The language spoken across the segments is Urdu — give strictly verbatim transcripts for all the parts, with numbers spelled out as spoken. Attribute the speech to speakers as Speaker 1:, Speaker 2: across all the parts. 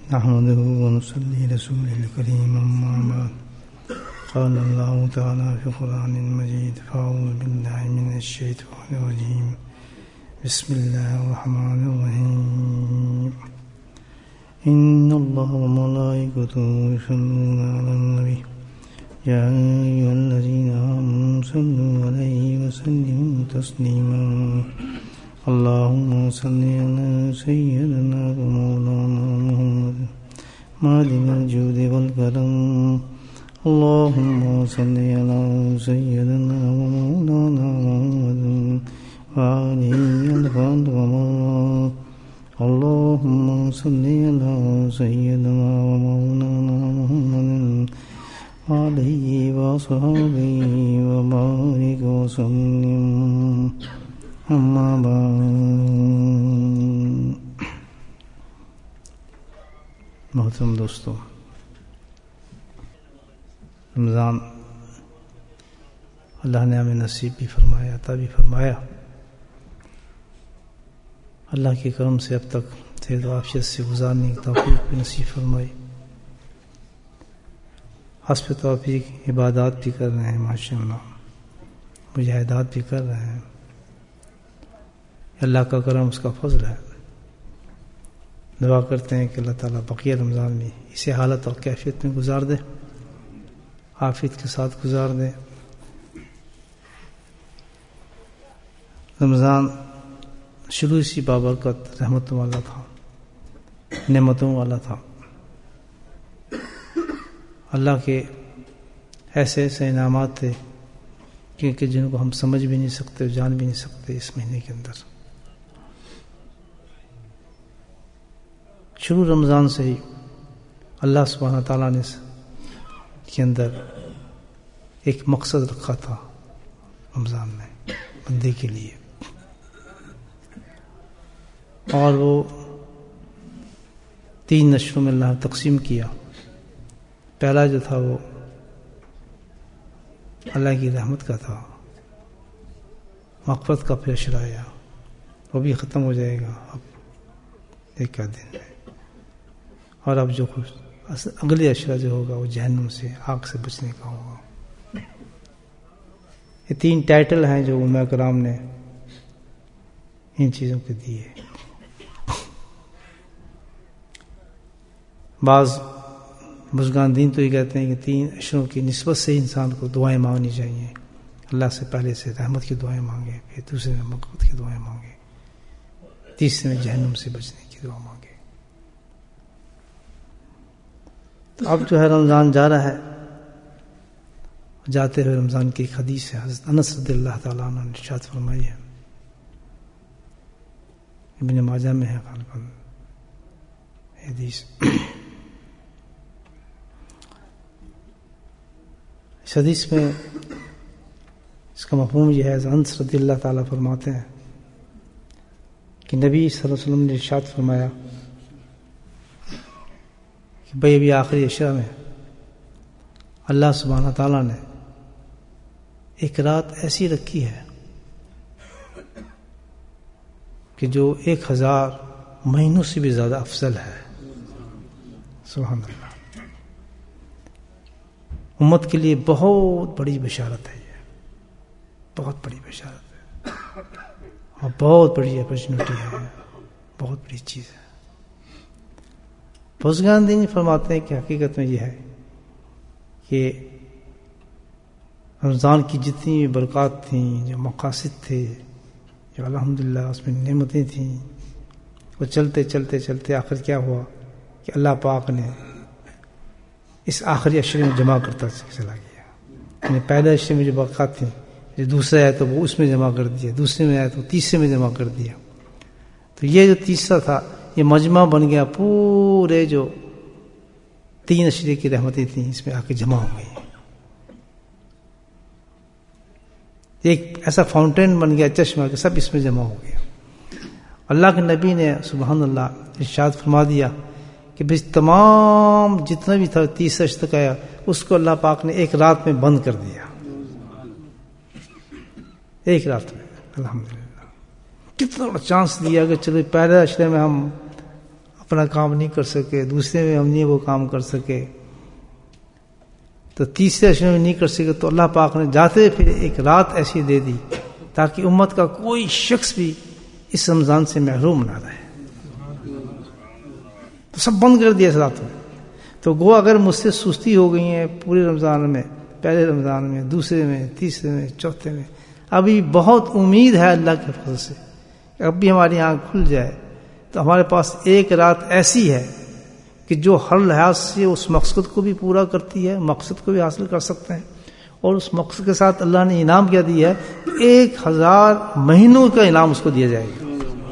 Speaker 1: نحمده ونصلي رسوله الكريم أما بعد قال الله تعالى في القرآن المجيد فأعوذ بالله من الشيطان الرجيم بسم الله الرحمن الرحيم إن الله وملائكته يصلون على النبي يا أيها الذين آمنوا صلوا عليه وسلموا تسليما اللهم صل على سيدنا ومولانا محمد معدن الجود والكرم اللهم صل على سيدنا ومولانا محمد وعليه الفضل والمراد اللهم صل على سيدنا ومولانا محمد عليه وصحبه وبارك وسلم أما بعد محترم دوستو، رمضان اللہ نے ہمیں نصیب بھی فرمایا، عطا بھی فرمایا۔ اللہ کے کرم سے اب تک صحت و عافیت سے گزارنے کی توفیق بھی نصیب فرمائی۔ حسب توفیق عبادات بھی کر رہے ہیں، ماشاء اللہ مجاہدات بھی کر رہے ہیں۔ اللہ کا کرم، اس کا فضل ہے۔ دعا کرتے ہیں کہ اللہ تعالیٰ بقیہ رمضان میں اسی حالت اور کیفیت میں گزار دے، عافیت کے ساتھ گزار دے۔ رمضان شروع سے بابرکت رحمتوں والا تھا، نعمتوں والا تھا۔ اللہ کے ایسے ایسے انعامات تھے کیونکہ جن کو ہم سمجھ بھی نہیں سکتے، جان بھی نہیں سکتے۔ اس مہینے کے اندر شروع رمضان سے ہی اللہ سبحانہ تعالیٰ نے کے اندر ایک مقصد رکھا تھا رمضان میں بندے کے لیے، اور وہ تین نشروں میں اللہ نے تقسیم کیا۔ پہلا جو تھا وہ اللہ کی رحمت کا تھا، مغفرت کا پھر اشرا آیا، وہ بھی ختم ہو جائے گا اب ایک کا دن ہے۔ اور اب جو خوش اگلی اشرا جو ہوگا وہ جہنم سے، آگ سے بچنے کا ہوگا۔ یہ تین ٹائٹل ہیں جو علماء کرام نے ان چیزوں کو دیے۔ بعض بزرگان دین تو یہ کہتے ہیں کہ تین اشروں کی نسبت سے انسان کو دعائیں مانگنی چاہیے۔ اللہ سے پہلے سے رحمت کی دعائیں مانگے، پھر دوسرے میں مغفرت کی دعائیں مانگے، تیسرے میں جہنم سے بچنے کی دعا مانگے۔ تو اب جو ہے رمضان جا رہا ہے، جاتے ہوئے رمضان کی ایک حدیث ہے، حضرت انس رضی اللہ تعالیٰ عنہ نے ارشاد فرمائی ہے، ابن ماجہ میں ہے غالباً حدیث۔ اس حدیث میں اس کا مفہوم یہ ہے، انس رضی اللہ تعالیٰ فرماتے ہیں کہ نبی صلی اللہ علیہ وسلم نے ارشاد فرمایا کہ بھئی ابھی آخری عشرہ میں اللہ سبحانہ تعالیٰ نے ایک رات ایسی رکھی ہے کہ جو ایک ہزار مہینوں سے بھی زیادہ افضل ہے۔ سبحان اللہ، امت کے لیے بہت بڑی بشارت ہے، یہ بہت بڑی بشارت ہے اور بہت بڑی اپرچونٹی ہے، بہت بڑی چیز ہے۔ بزرگان دین فرماتے ہیں کہ حقیقت میں یہ ہے کہ رمضان کی جتنی برکات تھیں، جو مقاصد تھے، جو الحمدللہ اس میں نعمتیں تھیں، وہ چلتے چلتے چلتے آخر کیا ہوا کہ اللہ پاک نے اس آخری عشرے میں جمع کرتا چلا گیا۔ یعنی پہلے عشرے میں جو برکات تھیں، جو دوسرے آئے تو وہ اس میں جمع کر دیا، دوسرے میں آئے تو تیسرے میں جمع کر دیا۔ تو یہ جو تیسرا تھا یہ مجمع بن گیا، پورے جو تین عشرے کی رحمتیں تھیں اس میں آ کے جمع ہو گئی۔ ایک ایسا فاؤنٹین بن گیا، چشمہ، کہ سب اس میں جمع ہو گیا۔ اللہ کے نبی نے سبحان اللہ ارشاد فرما دیا کہ بس تمام جتنا بھی تھا تیس سچ تک آیا اس کو اللہ پاک نے ایک رات میں بند کر دیا، ایک رات میں۔ الحمدللہ کتنا بڑا چانس دیا کہ چلو پہلے عشرے میں ہم اپنا کام نہیں کر سکے، دوسرے میں ہم نہیں وہ کام کر سکے، تو تیسرے اشرے میں نہیں کر سکے، تو اللہ پاک نے جاتے پھر ایک رات ایسی دے دی تاکہ امت کا کوئی شخص بھی اس رمضان سے محروم نہ رہے، تو سب بند کر دیا اس رات میں۔ تو گو اگر مجھ سے سستی ہو گئی ہے پورے رمضان میں، پہلے رمضان میں، دوسرے میں، تیسرے میں، چوتھے میں، ابھی بہت امید ہے اللہ کے فضل سے اب بھی ہماری آنکھ کھل جائے تو ہمارے پاس ایک رات ایسی ہے کہ جو ہر لحاظ سے اس مقصد کو بھی پورا کرتی ہے، مقصد کو بھی حاصل کر سکتے ہیں، اور اس مقصد کے ساتھ اللہ نے انعام کیا دیا ہے، ایک ہزار مہینوں کا انعام اس کو دیا جائے گا۔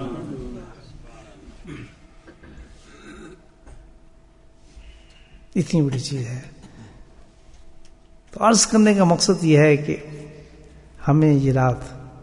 Speaker 1: اتنی بڑی چیز ہے۔ تو عرض کرنے کا مقصد یہ ہے کہ ہمیں یہ رات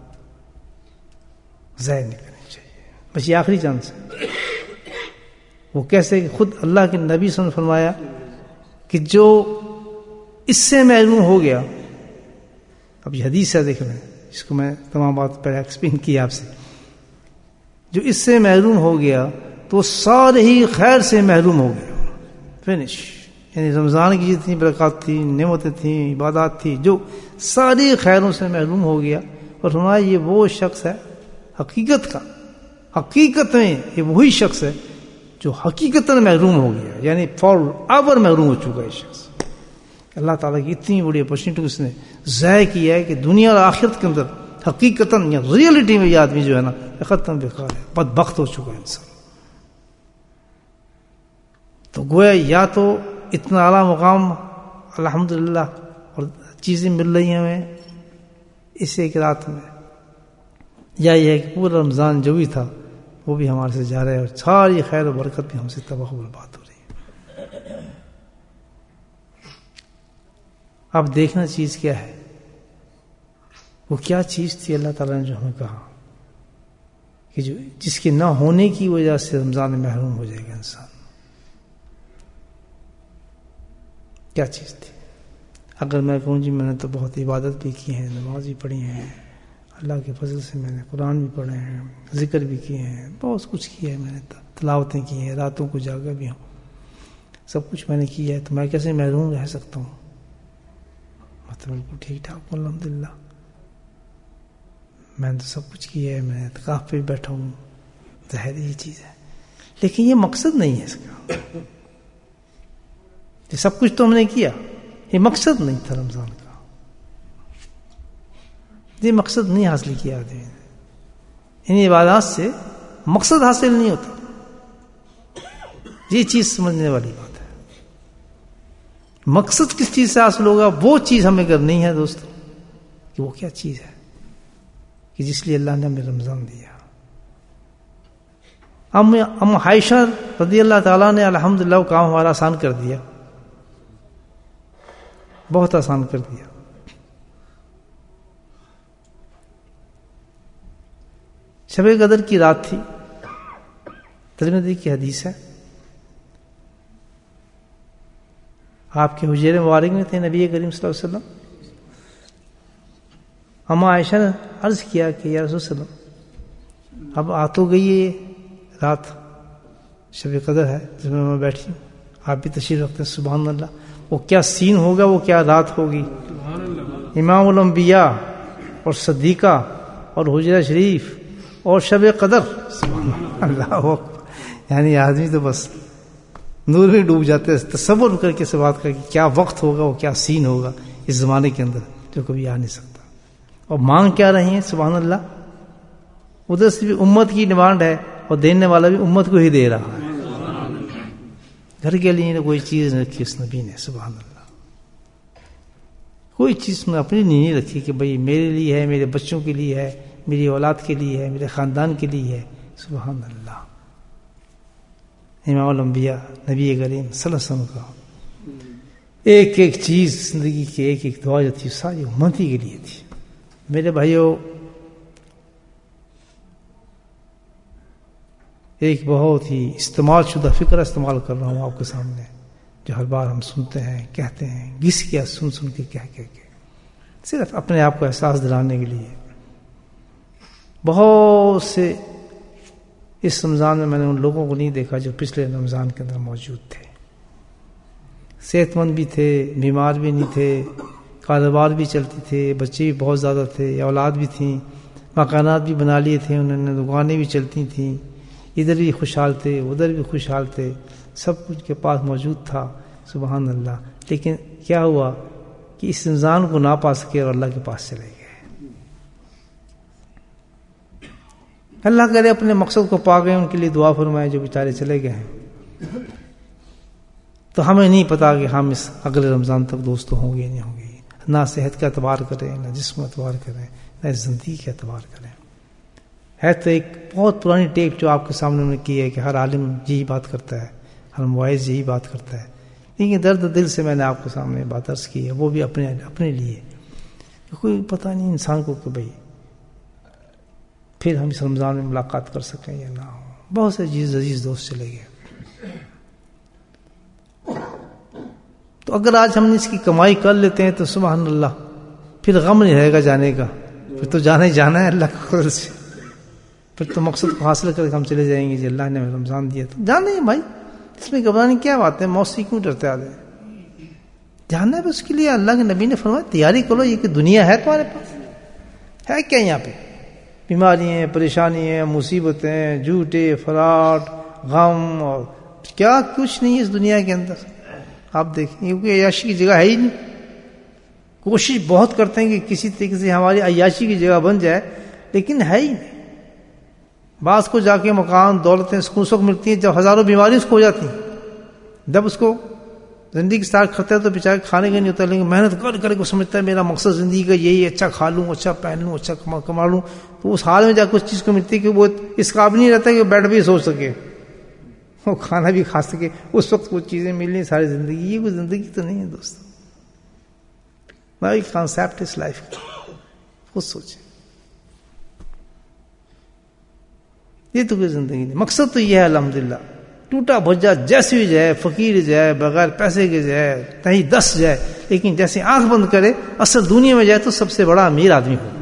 Speaker 1: ضائع نہیں کرنی چاہیے، بس یہ آخری چانس ہے۔ وہ کیسے کہ خود اللہ کے نبی صلی اللہ علیہ وسلم نے فرمایا کہ جو اس سے محروم ہو گیا، اب یہ حدیث ہے، دیکھ لیں اس کو میں تمام بات پہلے ایکسپلین کی آپ سے، جو اس سے محروم ہو گیا تو سارے ہی خیر سے محروم ہو گیا، فنش۔ یعنی رمضان کی جتنی برکات تھی، نعمتیں تھیں، عبادات تھی، جو ساری خیروں سے محروم ہو گیا، اور فرمایا یہ وہ شخص ہے حقیقت کا، حقیقت میں یہ وہی شخص ہے جو حقیقتاً محروم ہو گیا، یعنی فار ایور محروم ہو چکا ہے شخص۔ اللہ تعالیٰ کی اتنی بڑی اپرچونٹی اس نے ضائع کیا ہے کہ دنیا اور آخرت کے اندر حقیقتاً یا ریئلٹی میں یہ آدمی جو ہے نا ختم بیکار ہے، بدبخت ہو چکا ہے انسان۔ تو گویا یا تو اتنا اعلیٰ مقام الحمدللہ اور چیزیں مل رہی ہیں ہمیں اس ایک رات میں، یا یہ ہے کہ پورا رمضان جو بھی تھا وہ بھی ہمارے سے جا رہا ہے، اور ساری خیر و برکت بھی ہم سے تباہ و برباد ہو رہی ہے۔ اب دیکھنا چیز کیا ہے، وہ کیا چیز تھی اللہ تعالیٰ نے جو ہمیں کہا کہ جو جس کے نہ ہونے کی وجہ سے رمضان میں محروم ہو جائے گا انسان، کیا چیز تھی؟ اگر میں کہوں جی میں نے تو بہت عبادت بھی کی ہیں، نماز بھی پڑھی ہیں، اللہ کے فضل سے میں نے قرآن بھی پڑھے ہیں، ذکر بھی کیے ہیں، بہت کچھ کیا ہے، میں نے تلاوتیں کی ہیں، راتوں کو جاگا بھی ہوں، سب کچھ میں نے کیا ہے، تو میں کیسے محروم رہ سکتا ہوں؟ مطلب بالکل ٹھیک ٹھاک ہوں الحمدللہ، میں نے تو سب کچھ کیا ہے، میں نے اعتکاف پہ بھی بیٹھا ہوں، ظاہر یہ چیز ہے، لیکن یہ مقصد نہیں ہے اس کا، یہ سب کچھ تو ہم نے کیا، یہ مقصد نہیں تھا رمضان کا، یہ مقصد نہیں حاصل کیا آدمی نے، ان عبادات سے مقصد حاصل نہیں ہوتا، یہ چیز سمجھنے والی بات ہے۔ مقصد کس چیز سے حاصل ہوگا؟ وہ چیز ہمیں کرنی ہے دوستو، کہ وہ کیا چیز ہے کہ جس لیے اللہ نے ہمیں رمضان دیا۔ ام ام عائشہ رضی اللہ تعالیٰ نے الحمدللہ وہ کام ہمارا آسان کر دیا، بہت آسان کر دیا۔ شب قدر کی رات تھی، ترمذی کی حدیث ہے، آپ کے حجرے مبارک میں تھے نبی کریم صلی اللہ علیہ وسلم۔ اما عائشہ نے عرض کیا کہ یا رسول اللہ علیہ وسلم اب آ تو گئی ہے رات، شب قدر ہے جس میں میں بیٹھی ہوں، آپ بھی تشریف رکھتے ہیں، سبحان اللہ، وہ کیا سین ہوگا، وہ کیا رات ہوگی، امام الانبیاء اور صدیقہ اور حجرہ شریف اور شب قدر، سبحان اللہ اکبر، یعنی آدمی تو بس نور میں ڈوب جاتے ہیں، تصور کر کے سے بات کر کے کیا وقت ہوگا، وہ کیا سین ہوگا اس زمانے کے اندر جو کبھی آ نہیں سکتا۔ اور مانگ کیا رہے ہیں، سبحان اللہ، ادھر سے بھی امت کی ڈیمانڈ ہے اور دینے والا بھی امت کو ہی دے رہا ہے، گھر کے لیے کوئی چیز نہیں رکھی اس نبی نے، سبحان اللہ، کوئی چیز میں اپنی نہیں رکھی کہ بھئی میرے لیے ہے، میرے بچوں کے لیے ہے، میری اولاد کے لیے ہے، میرے خاندان کے لیے ہے، سبحان اللہ۔ امام الانبیاء نبی کریم صلی اللہ علیہ وسلم کا ایک ایک چیز زندگی کی ایک ایک دعا جو تھی ساری امتی کے لیے تھی۔ میرے بھائیوں، ایک بہت ہی استعمال شدہ فکر استعمال کر رہا ہوں آپ کے سامنے، جو ہر بار ہم سنتے ہیں، کہتے ہیں، گھس کیا سن سن کے کہہ کہہ کے، صرف اپنے آپ کو احساس دلانے کے لیے۔ بہت سے اس رمضان میں میں نے ان لوگوں کو نہیں دیکھا جو پچھلے رمضان کے اندر موجود تھے. صحت مند بھی تھے, بیمار بھی نہیں تھے, کاروبار بھی چلتی تھے, بچے بھی بہت زیادہ تھے, اولاد بھی تھیں, مکانات بھی بنا لیے تھے انہوں نے, دکانیں بھی چلتی تھیں, ادھر بھی خوشحال تھے ادھر بھی خوشحال تھے, سب کچھ کے پاس موجود تھا. سبحان اللہ. لیکن کیا ہوا کہ اس رمضان کو نہ پا سکے اور اللہ کے پاس چلے گئے. اللہ کرے اپنے مقصد کو پا گئے, ان کے لیے دعا فرمائے جو بیچارے چلے گئے ہیں. تو ہمیں نہیں پتا کہ ہم اس اگلے رمضان تک دوست ہوں گے نہیں ہوں گے. نہ صحت کا اعتبار کریں, نہ جسم کا اعتبار کریں, نہ زندگی کا اعتبار کریں. ہے تو ایک بہت پرانی ٹیپ جو آپ کے سامنے انہوں نے کی ہے کہ ہر عالم یہی بات کرتا ہے, ہر مواعظ یہی بات کرتا ہے. لیکن درد دل سے میں نے آپ کے سامنے بات عرض کی ہے, وہ بھی اپنے اپنے لیے. کوئی پتہ نہیں انسان کو کہ بھائی پھر ہم اس رمضان میں ملاقات کر سکیں یا نہ ہو. بہت سے عزیز عزیز دوست چلے گئے. تو اگر آج ہم نے اس کی کمائی کر لیتے ہیں تو سبحان اللہ پھر غم نہیں رہے گا جانے کا, پھر تو جانا ہی جانا ہے اللہ کے فضل سے. پھر تو مقصد کو حاصل کر کے ہم چلے جائیں گے جی اللہ نے ہمیں رمضان دیا تو جانا ہے بھائی. اس میں گھبرانے کی کیا بات ہے؟ موت سے کیوں ڈرتے آتے ہیں؟ جاننا ہے. اس کے لیے اللہ کے نبی نے فرمایا تیاری کرو. یہ کہ دنیا ہے تمہارے پاس, ہے کیا یہاں پہ؟ بیماری ہیں, پریشانی ہیں, مصیبتیں, جھوٹے فراڈ, غم اور کیا کچھ نہیں ہے اس دنیا کے اندر. آپ دیکھیں کیونکہ عیاشی کی جگہ ہے ہی نہیں. کوشش بہت کرتے ہیں کہ کسی طریقے سے ہماری عیاشی کی جگہ بن جائے, لیکن ہے ہی نہیں. بعض کو جا کے مکان دولتیں سکون سکھ ملتی ہیں جب ہزاروں بیماری اس کو ہو جاتی ہیں. جب اس کو زندگی اسٹارٹ کرتا ہے تو بیچارے کھانے کا نہیں ہوتا, لیکن محنت کر کر کے سمجھتا ہے میرا مقصد زندگی کا یہی ہے, اچھا کھا لوں, اچھا پہن لوں, اچھا کما لوں. تو اس حال میں جا کے اس چیز کو ملتی ہے کہ وہ اس قابل نہیں رہتا کہ بیٹھ بھی سو سکے, وہ کھانا بھی کھا سکے. اس وقت وہ چیزیں ملنی ساری زندگی. یہ کوئی زندگی تو نہیں ہے دوستو. میں کانسیپٹ اس لائف کا خود سوچیں. یہ تو کوئی زندگی نہیں. مقصد تو یہ ہے الحمدللہ ٹوٹا بھجا جیسے بھی جائے, فقیر جائے, بغیر پیسے کے جائے, کہیں دس جائے, لیکن جیسے آنکھ بند کرے اصل دنیا میں جائے تو سب سے بڑا امیر آدمی ہو.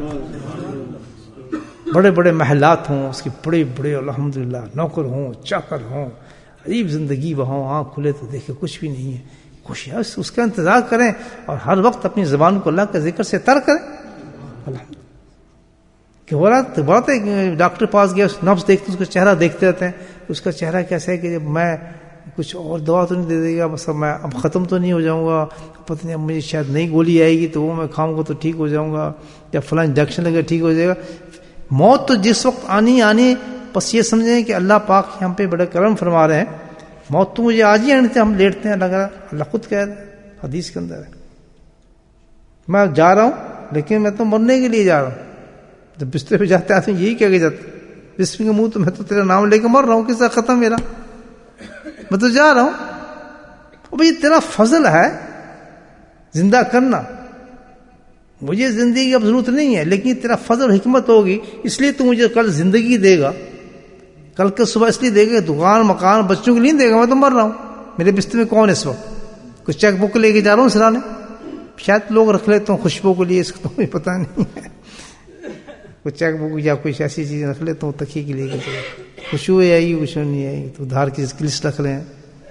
Speaker 1: بڑے بڑے محلات ہوں, اس کی بڑے بڑے الحمدللہ نوکر ہوں, چاکر ہوں, عجیب زندگی بہو, آنکھ کھلے تو دیکھے کچھ بھی نہیں ہے. خوشی ہے اس کا انتظار کریں اور ہر وقت اپنی زبان کو اللہ کے ذکر سے تر کریں. الحمدللہ کہ ہو رہا تو بات ہے کہ ڈاکٹر پاس گیا, نبض دیکھتے اس کا چہرہ دیکھتے رہتے ہیں. اس کا چہرہ کیسا ہے کہ جب میں کچھ اور دوا تو نہیں دے دے گا, بس میں اب ختم تو نہیں ہو جاؤں گا, پتہ نہیں اب مجھے شاید نئی گولی آئے گی تو وہ میں کھاؤں گا تو ٹھیک ہو جاؤں گا, یا فلاں انجیکشن لگے ٹھیک ہو جائے گا. موت تو جس وقت آنی آنی, بس یہ سمجھیں کہ اللہ پاک ہم پہ بڑا کرم فرما رہے ہیں. موت تو مجھے آج ہی آنے سے ہم لیٹتے ہیں. اللہ اللہ خود کہہ رہے ہیں حدیث کے اندر ہے, میں جا رہا ہوں لیکن میں تو مرنے کے لیے جا رہا ہوں. جب بستر پہ جاتے آتے ہیں یہی کہہ کے جاتے ہیں بسم کے منہ تو میں تو تیرا نام لے کے مر رہا ہوں, کس کا ختم میرا, میں تو جا رہا ہوں. بھائی تیرا فضل ہے زندہ کرنا, مجھے زندگی کی اب ضرورت نہیں ہے, لیکن تیرا فضل حکمت ہوگی اس لیے تو مجھے کل زندگی دے گا. کل کے صبح اس لیے دے گا, دکان مکان بچوں کے لیے دے گا. میں تو مر رہا ہوں, میرے بستر میں کون ہے اس وقت؟ کچھ چیک بک لے کے جا رہا ہوں سرانے, شاید لوگ رکھ لیتے ہوں خوشبو کے لیے, اس کو تو پتہ نہیں ہے. کوئی چیک بک یا کچھ ایسی چیزیں رکھ لیتا ہوں تکیے کے لیے, خوشبو آئے گی خوشبو نہیں آئے گی تو ادھار کی لسٹ رکھ لیں.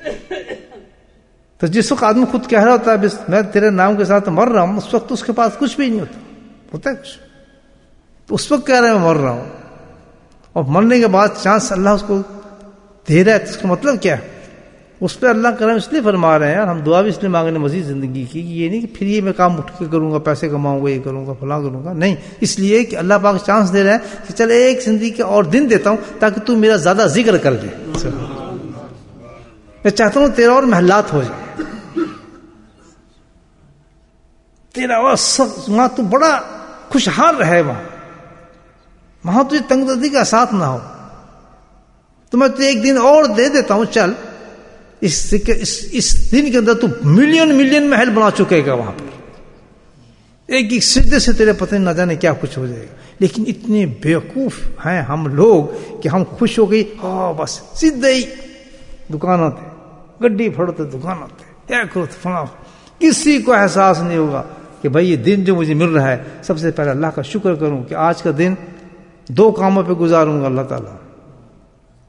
Speaker 1: تو جس وقت آدمی خود کہہ رہا ہوتا ہے میں تیرے نام کے ساتھ مر رہا ہوں, اس وقت اس کے پاس کچھ بھی نہیں ہوتا, ہوتا ہے کچھ تو اس وقت کہہ رہا ہے میں مر رہا ہوں. اور مرنے کے بعد چانس اللہ اس کو دے رہا ہے, تو اس کا مطلب کیا ہے؟ اس پہ اللہ کرم اس لیے فرما رہے ہیں, اور ہم دعا بھی اس لیے مانگ رہے ہیں مزید زندگی کی. یہ نہیں کہ پھر یہ میں کام اٹھ کے کروں گا, پیسے کماؤں گا, یہ کروں گا, فلاں کروں گا, نہیں. اس لیے کہ اللہ پاک چانس دے رہے ہیں کہ چل ایک زندگی کے اور دن دیتا ہوں تاکہ تو میرا زیادہ ذکر کر دے. میں چاہتا ہوں تیرا اور محلات ہو جائے, تیرا اور سب وہاں تو بڑا خوشحال رہے, وہاں وہاں تجھے تنگ دردی کا ساتھ نہ ہو. تو میں تجھے ایک دن اور دے دیتا ہوں, چل اس اس اس دن کے اندر تو ملین ملین محل بنا چکے گا وہاں پر, ایک ایک سجدے سے تیرے پتہ نہ جانے کیا کچھ ہو جائے گا. لیکن اتنے بیوقوف ہیں ہم لوگ کہ ہم خوش ہو گئی, ہاں بس سیدھے ہی دکانوں پہ گڈی پھڑتے دکانوں پہ کیا کرو فلاں, کسی کو احساس نہیں ہوگا کہ بھائی یہ دن جو مجھے مل رہا ہے سب سے پہلے اللہ کا شکر کروں کہ آج کا دن دو کاموں پہ گزاروں گا اللہ تعالیٰ.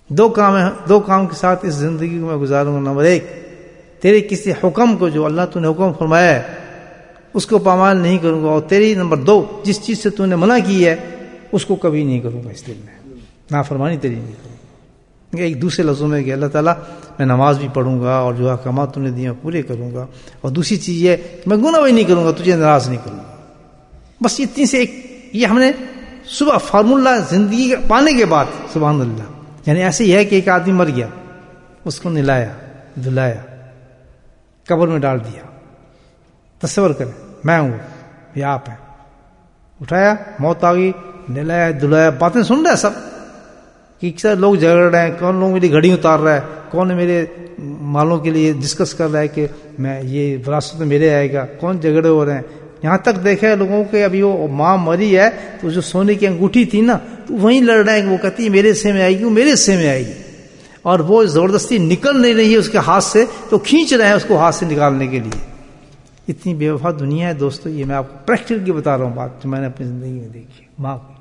Speaker 1: دو کام ہے، دو کام کے ساتھ اس زندگی کو میں گزاروں گا. نمبر ایک، تیرے کسی حکم کو جو اللہ تو نے حکم فرمایا ہے اس کو پامال نہیں کروں گا. اور تیری نمبر دو، جس چیز سے تو نے منع کی ہے اس کو کبھی نہیں کروں گا. اس دل میں نافرمانی تیری نہیں کروں گا. ایک دوسرے لفظوں میں کہ اللہ تعالیٰ میں نماز بھی پڑھوں گا اور جو احکامات تو نے دیے پورے کروں گا. اور دوسری چیز یہ کہ میں گناہ بھی نہیں کروں گا، تجھے ناراض نہیں کروں گا. بس اتنی سے ایک یہ ہم نے صبح فارمولہ زندگی پانے کے بعد سبحان اللہ. یعنی ایسے ہی ہے کہ ایک آدمی مر گیا، اس کو نلایا دھلایا قبر میں ڈال دیا. تصور کریں میں ہوں یا آپ ہیں، اٹھایا موت آ گئی، نلایا دھلایا، باتیں سن رہے ہیں سب کہ سر لوگ جھگڑ رہے ہیں، کون لوگ میری گھڑی اتار رہا ہے، کون میرے مالوں کے لیے ڈسکس کر رہا ہے کہ میں یہ وراثت میں میرے آئے گا، کون جھگڑے ہو رہے ہیں. یہاں تک دیکھے لوگوں کے ابھی وہ ماں مری ہے تو جو سونے کی انگوٹھی تھی نا تو وہیں لڑ رہے ہیں، وہ کہتی ہے میرے حصے میں آئے گی، وہ میرے حصے میں آئے گی، اور وہ زبردستی نکل نہیں رہی ہے اس کے ہاتھ سے تو کھینچ رہے ہیں اس کو ہاتھ سے نکالنے کے لیے. اتنی بے وفا دنیا ہے دوستو. یہ میں آپ کو پریکٹیکل کی بتا رہا ہوں بات جو میں نے اپنی زندگی میں دیکھی ماں کی،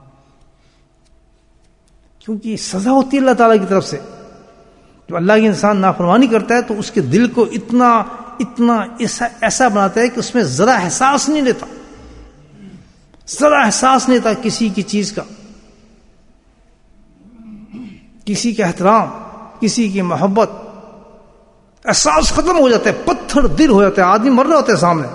Speaker 1: کیونکہ سزا ہوتی ہے اللہ تعالیٰ کی طرف سے. جو اللہ کے انسان نافرمانی کرتا ہے تو اس کے دل کو اتنا اتنا ایسا ایسا بناتا ہے کہ اس میں ذرا احساس نہیں لیتا، ذرا احساس نہیں لیتا کسی کی چیز کا، کسی کا احترام، کسی کی محبت. احساس ختم ہو جاتا ہے، پتھر دل ہو جاتا ہے. آدمی مر رہا ہوتا ہے، سامنے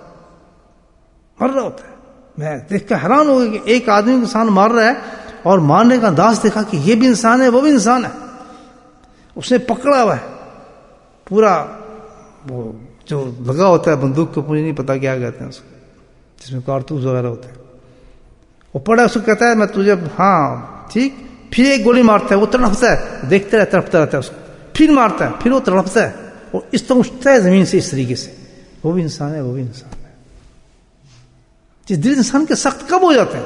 Speaker 1: مر رہا ہوتا ہے. میں دیکھ کر حیران ہو گیا کہ ایک آدمی انسان مار رہا ہے اور مارنے کا انداز دیکھا کہ یہ بھی انسان ہے وہ بھی انسان ہے. اس نے پکڑا ہوا ہے پورا وہ جو لگا ہوتا ہے بندوق کو، مجھے نہیں پتا کیا کہتے ہیں اس کو، جس میں کارتوس وغیرہ ہوتے ہیں. وہ پڑا اس کو کہتا ہے میں تجھے ہاں ٹھیک، پھر ایک گولی مارتا ہے، وہ تڑپتا ہے، دیکھتا رہتا ہے، تڑپتا رہتا ہے اس کو، پھر مارتا ہے، پھر وہ تڑپتا ہے اور اس طرح اٹھتا ہے زمین سے اس طریقے سے. وہ بھی انسان ہے وہ بھی انسان ہے. جس دل انسان کے سخت کب ہو جاتے ہیں؟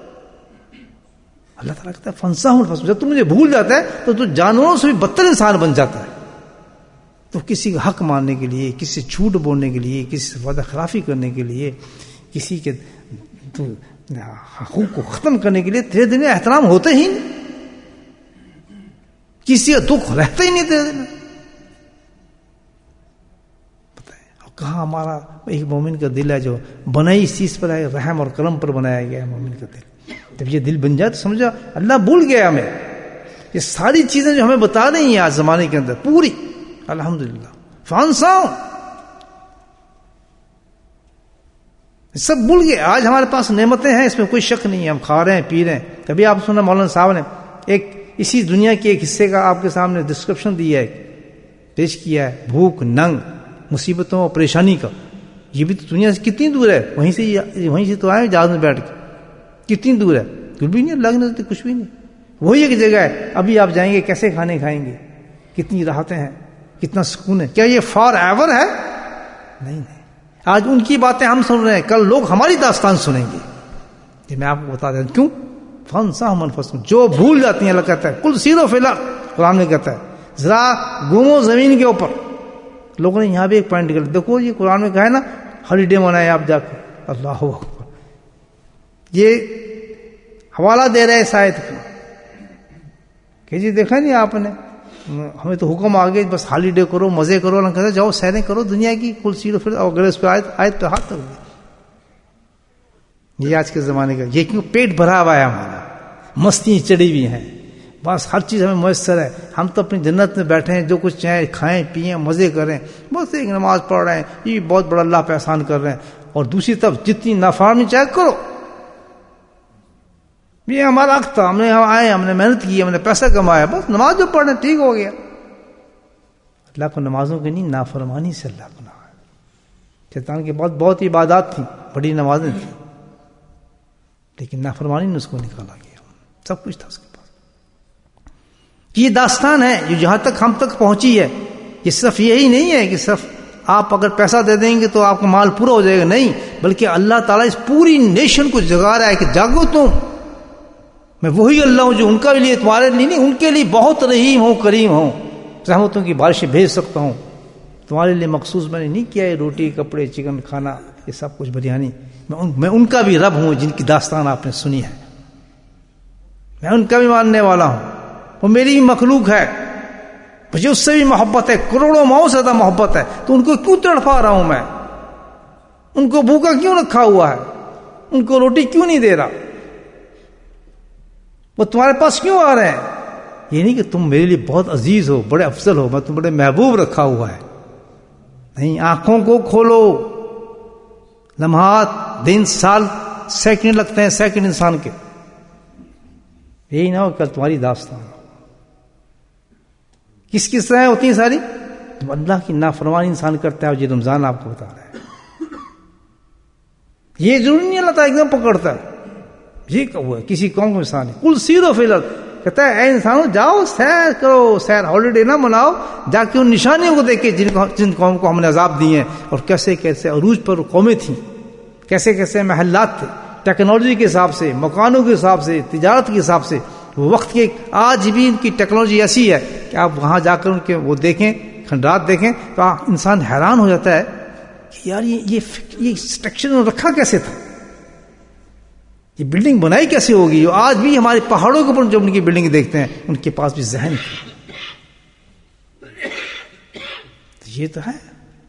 Speaker 1: اللہ تعالیٰ کہتا ہے فنساہم الفسوق. جب تم مجھے بھول جاتا ہے تو تو جانوروں سے بھی بدتر انسان بن جاتا ہے. تو کسی کا حق ماننے کے لیے، کسی سے جھوٹ بولنے کے لیے، کسی سے وعدہ خلافی کرنے کے لیے، کسی کے حقوق کو ختم کرنے کے لیے تیرے دل میں احترام ہوتے ہی نہیں، کسی کا دکھ رہتا ہی نہیں تیرے دل میں. اور کہاں ہمارا ایک مومن کا دل ہے جو بنائی اس چیز پر ہے، رحم اور کرم پر بنایا گیا ہے مومن کا دل. جب یہ دل بن جائے تو سمجھا اللہ بھول گیا ہمیں. یہ ساری چیزیں جو ہمیں بتا رہی ہیں آج زمانے کے اندر پوری الحمدللہ فانساؤں سب بھول گئے. آج ہمارے پاس نعمتیں ہیں، اس میں کوئی شک نہیں ہے، ہم کھا رہے ہیں پی رہے ہیں. کبھی آپ سنا مولانا صاحب نے ایک اسی دنیا کے ایک حصے کا آپ کے سامنے ڈسکرپشن دیا ہے، پیش کیا ہے، بھوک ننگ مصیبتوں اور پریشانی کا. یہ بھی تو دنیا سے کتنی دور ہے، وہیں سے وہیں سے تو آئے جہاز میں بیٹھ کے، کتنی دور ہے، دور بھی نہیں لگ نہیں کچھ بھی نہیں. وہی ایک جگہ ہے، ابھی آپ جائیں گے کیسے کھانے کھائیں گے، کتنی راحتیں ہیں، کتنا سکون ہے. کیا یہ فار ایور ہے؟ نہیں نہیں. آج ان کی باتیں ہم سن رہے ہیں، کل لوگ ہماری داستان سنیں گے. یہ میں آپ کو بتا دیں کیوں. فانساہم انفسہم، جو بھول جاتی ہیں. اللہ کہتا ہے کل سیرو فی الارض، قرآن میں کہتا ہے ذرا گھومو زمین کے اوپر. لوگوں نے یہاں بھی ایک پوائنٹ کر دیکھو یہ قرآن میں کہا ہے نا ہالیڈے منائے آپ جا کے. اللہ اکبر، یہ حوالہ دے رہے اس آیت کو کہ جی دیکھا نہیں آپ نے، ہمیں تو حکم آ گئے بس ہالیڈے کرو، مزے کرو. اللہ کہتا جاؤ سیریں کرو دنیا کی، کل سیرو پھر اگر اس پہ آیت آیت پہ ہاتھ رکھ دیں. یہ آج کے زمانے کا، یہ کیوں پیٹ بھرا ہوا ہے ہمارا، مستی چڑھی ہوئی ہیں، بس ہر چیز ہمیں میسر ہے. ہم تو اپنی جنت میں بیٹھے ہیں، جو کچھ چاہیں کھائیں پیئیں مزے کریں. بس ایک نماز پڑھ رہے ہیں، یہ بہت بڑا اللہ پہ احسان کر رہے ہیں. اور دوسری طرف جتنی نافرمانی چاہے کرو، یہ ہمارا حق تھا، ہم نے آئے، ہم نے محنت کی، ہم نے پیسہ کمایا، بس نماز جو پڑھنے ٹھیک ہو گیا. اللہ کو نمازوں کی نہیں، نافرمانی سے اللہ کو نہ. شیطان کے بعد بہت عبادات تھیں، بڑی نمازیں تھیں، لیکن نافرمانی نے اس کو نکالا گیا. سب کچھ تھا اس کے پاس. یہ داستان ہے جو جہاں تک ہم تک پہنچی ہے. یہ صرف یہی نہیں ہے کہ صرف آپ اگر پیسہ دے دیں گے تو آپ کا مال پورا ہو جائے گا، نہیں، بلکہ اللہ تعالیٰ اس پوری نیشن کو جگا رہا ہے کہ جاگو تم، میں وہی اللہ ہوں جو ان کا لیے تمہارے لیے نہیں، ان کے لیے بہت رحیم ہوں، کریم ہوں، رحمتوں کی بارشیں بھیج سکتا ہوں. تمہارے لیے مخصوص میں نے نہیں کیا ہے روٹی کپڑے چکن کھانا یہ سب کچھ بریانی. میں ان, میں ان کا بھی رب ہوں جن کی داستان آپ نے سنی ہے، میں ان کا بھی ماننے والا ہوں. وہ میری بھی مخلوق ہے، مجھے اس سے بھی محبت ہے، کروڑوں ماؤں سے زیادہ محبت ہے، تو ان کو کیوں تڑپا رہا ہوں میں؟ ان کو بھوکا کیوں رکھا ہوا ہے؟ ان کو روٹی کیوں نہیں دے رہا؟ وہ تمہارے پاس کیوں آ رہے ہیں؟ یہ نہیں کہ تم میرے لیے بہت عزیز ہو، بڑے افضل ہو، میں تم بڑے محبوب رکھا ہوا ہے، نہیں، آنکھوں کو کھولو، لمحات، دن، سال، سیکنڈ لگتے ہیں، سیکنڈ انسان کے، یہی نہ ہو کل تمہاری داستان کس کس طرح ہوتی ہیں ساری؟ جب اللہ کی نافرمانی انسان کرتا ہے، اور یہ رمضان آپ کو بتا رہا ہے، یہ ضروری نہیں اللہ تعالیٰ ایک دم پکڑتا ہے، یہ کہو ہے کسی قوم کو انسان ہے، کل سیرو فی الارض، کہتا ہے اے انسانوں جاؤ سیر کرو، سیر ہالیڈے نہ مناؤ، جا کے ان نشانیوں کو دیکھے جن کو جن قوم کو ہم نے عذاب دیے ہیں، اور کیسے کیسے عروج پر قومیں تھیں، کیسے کیسے محلات تھے، ٹیکنالوجی کے حساب سے، مکانوں کے حساب سے، تجارت کے حساب سے، وقت کے، آج بھی ان کی ٹیکنالوجی ایسی ہے کہ آپ وہاں جا کر ان کے وہ دیکھیں، کھنڈرات دیکھیں، تو انسان حیران ہو جاتا ہے کہ یار یہ یہ یہ اسٹرکچر رکھا کیسے تھا، یہ بلڈنگ بنائی کیسے ہوگی؟ آج بھی ہمارے پہاڑوں کے اوپر جب ان کی بلڈنگ دیکھتے ہیں، ان کے پاس بھی ذہن ہے، یہ تو ہے۔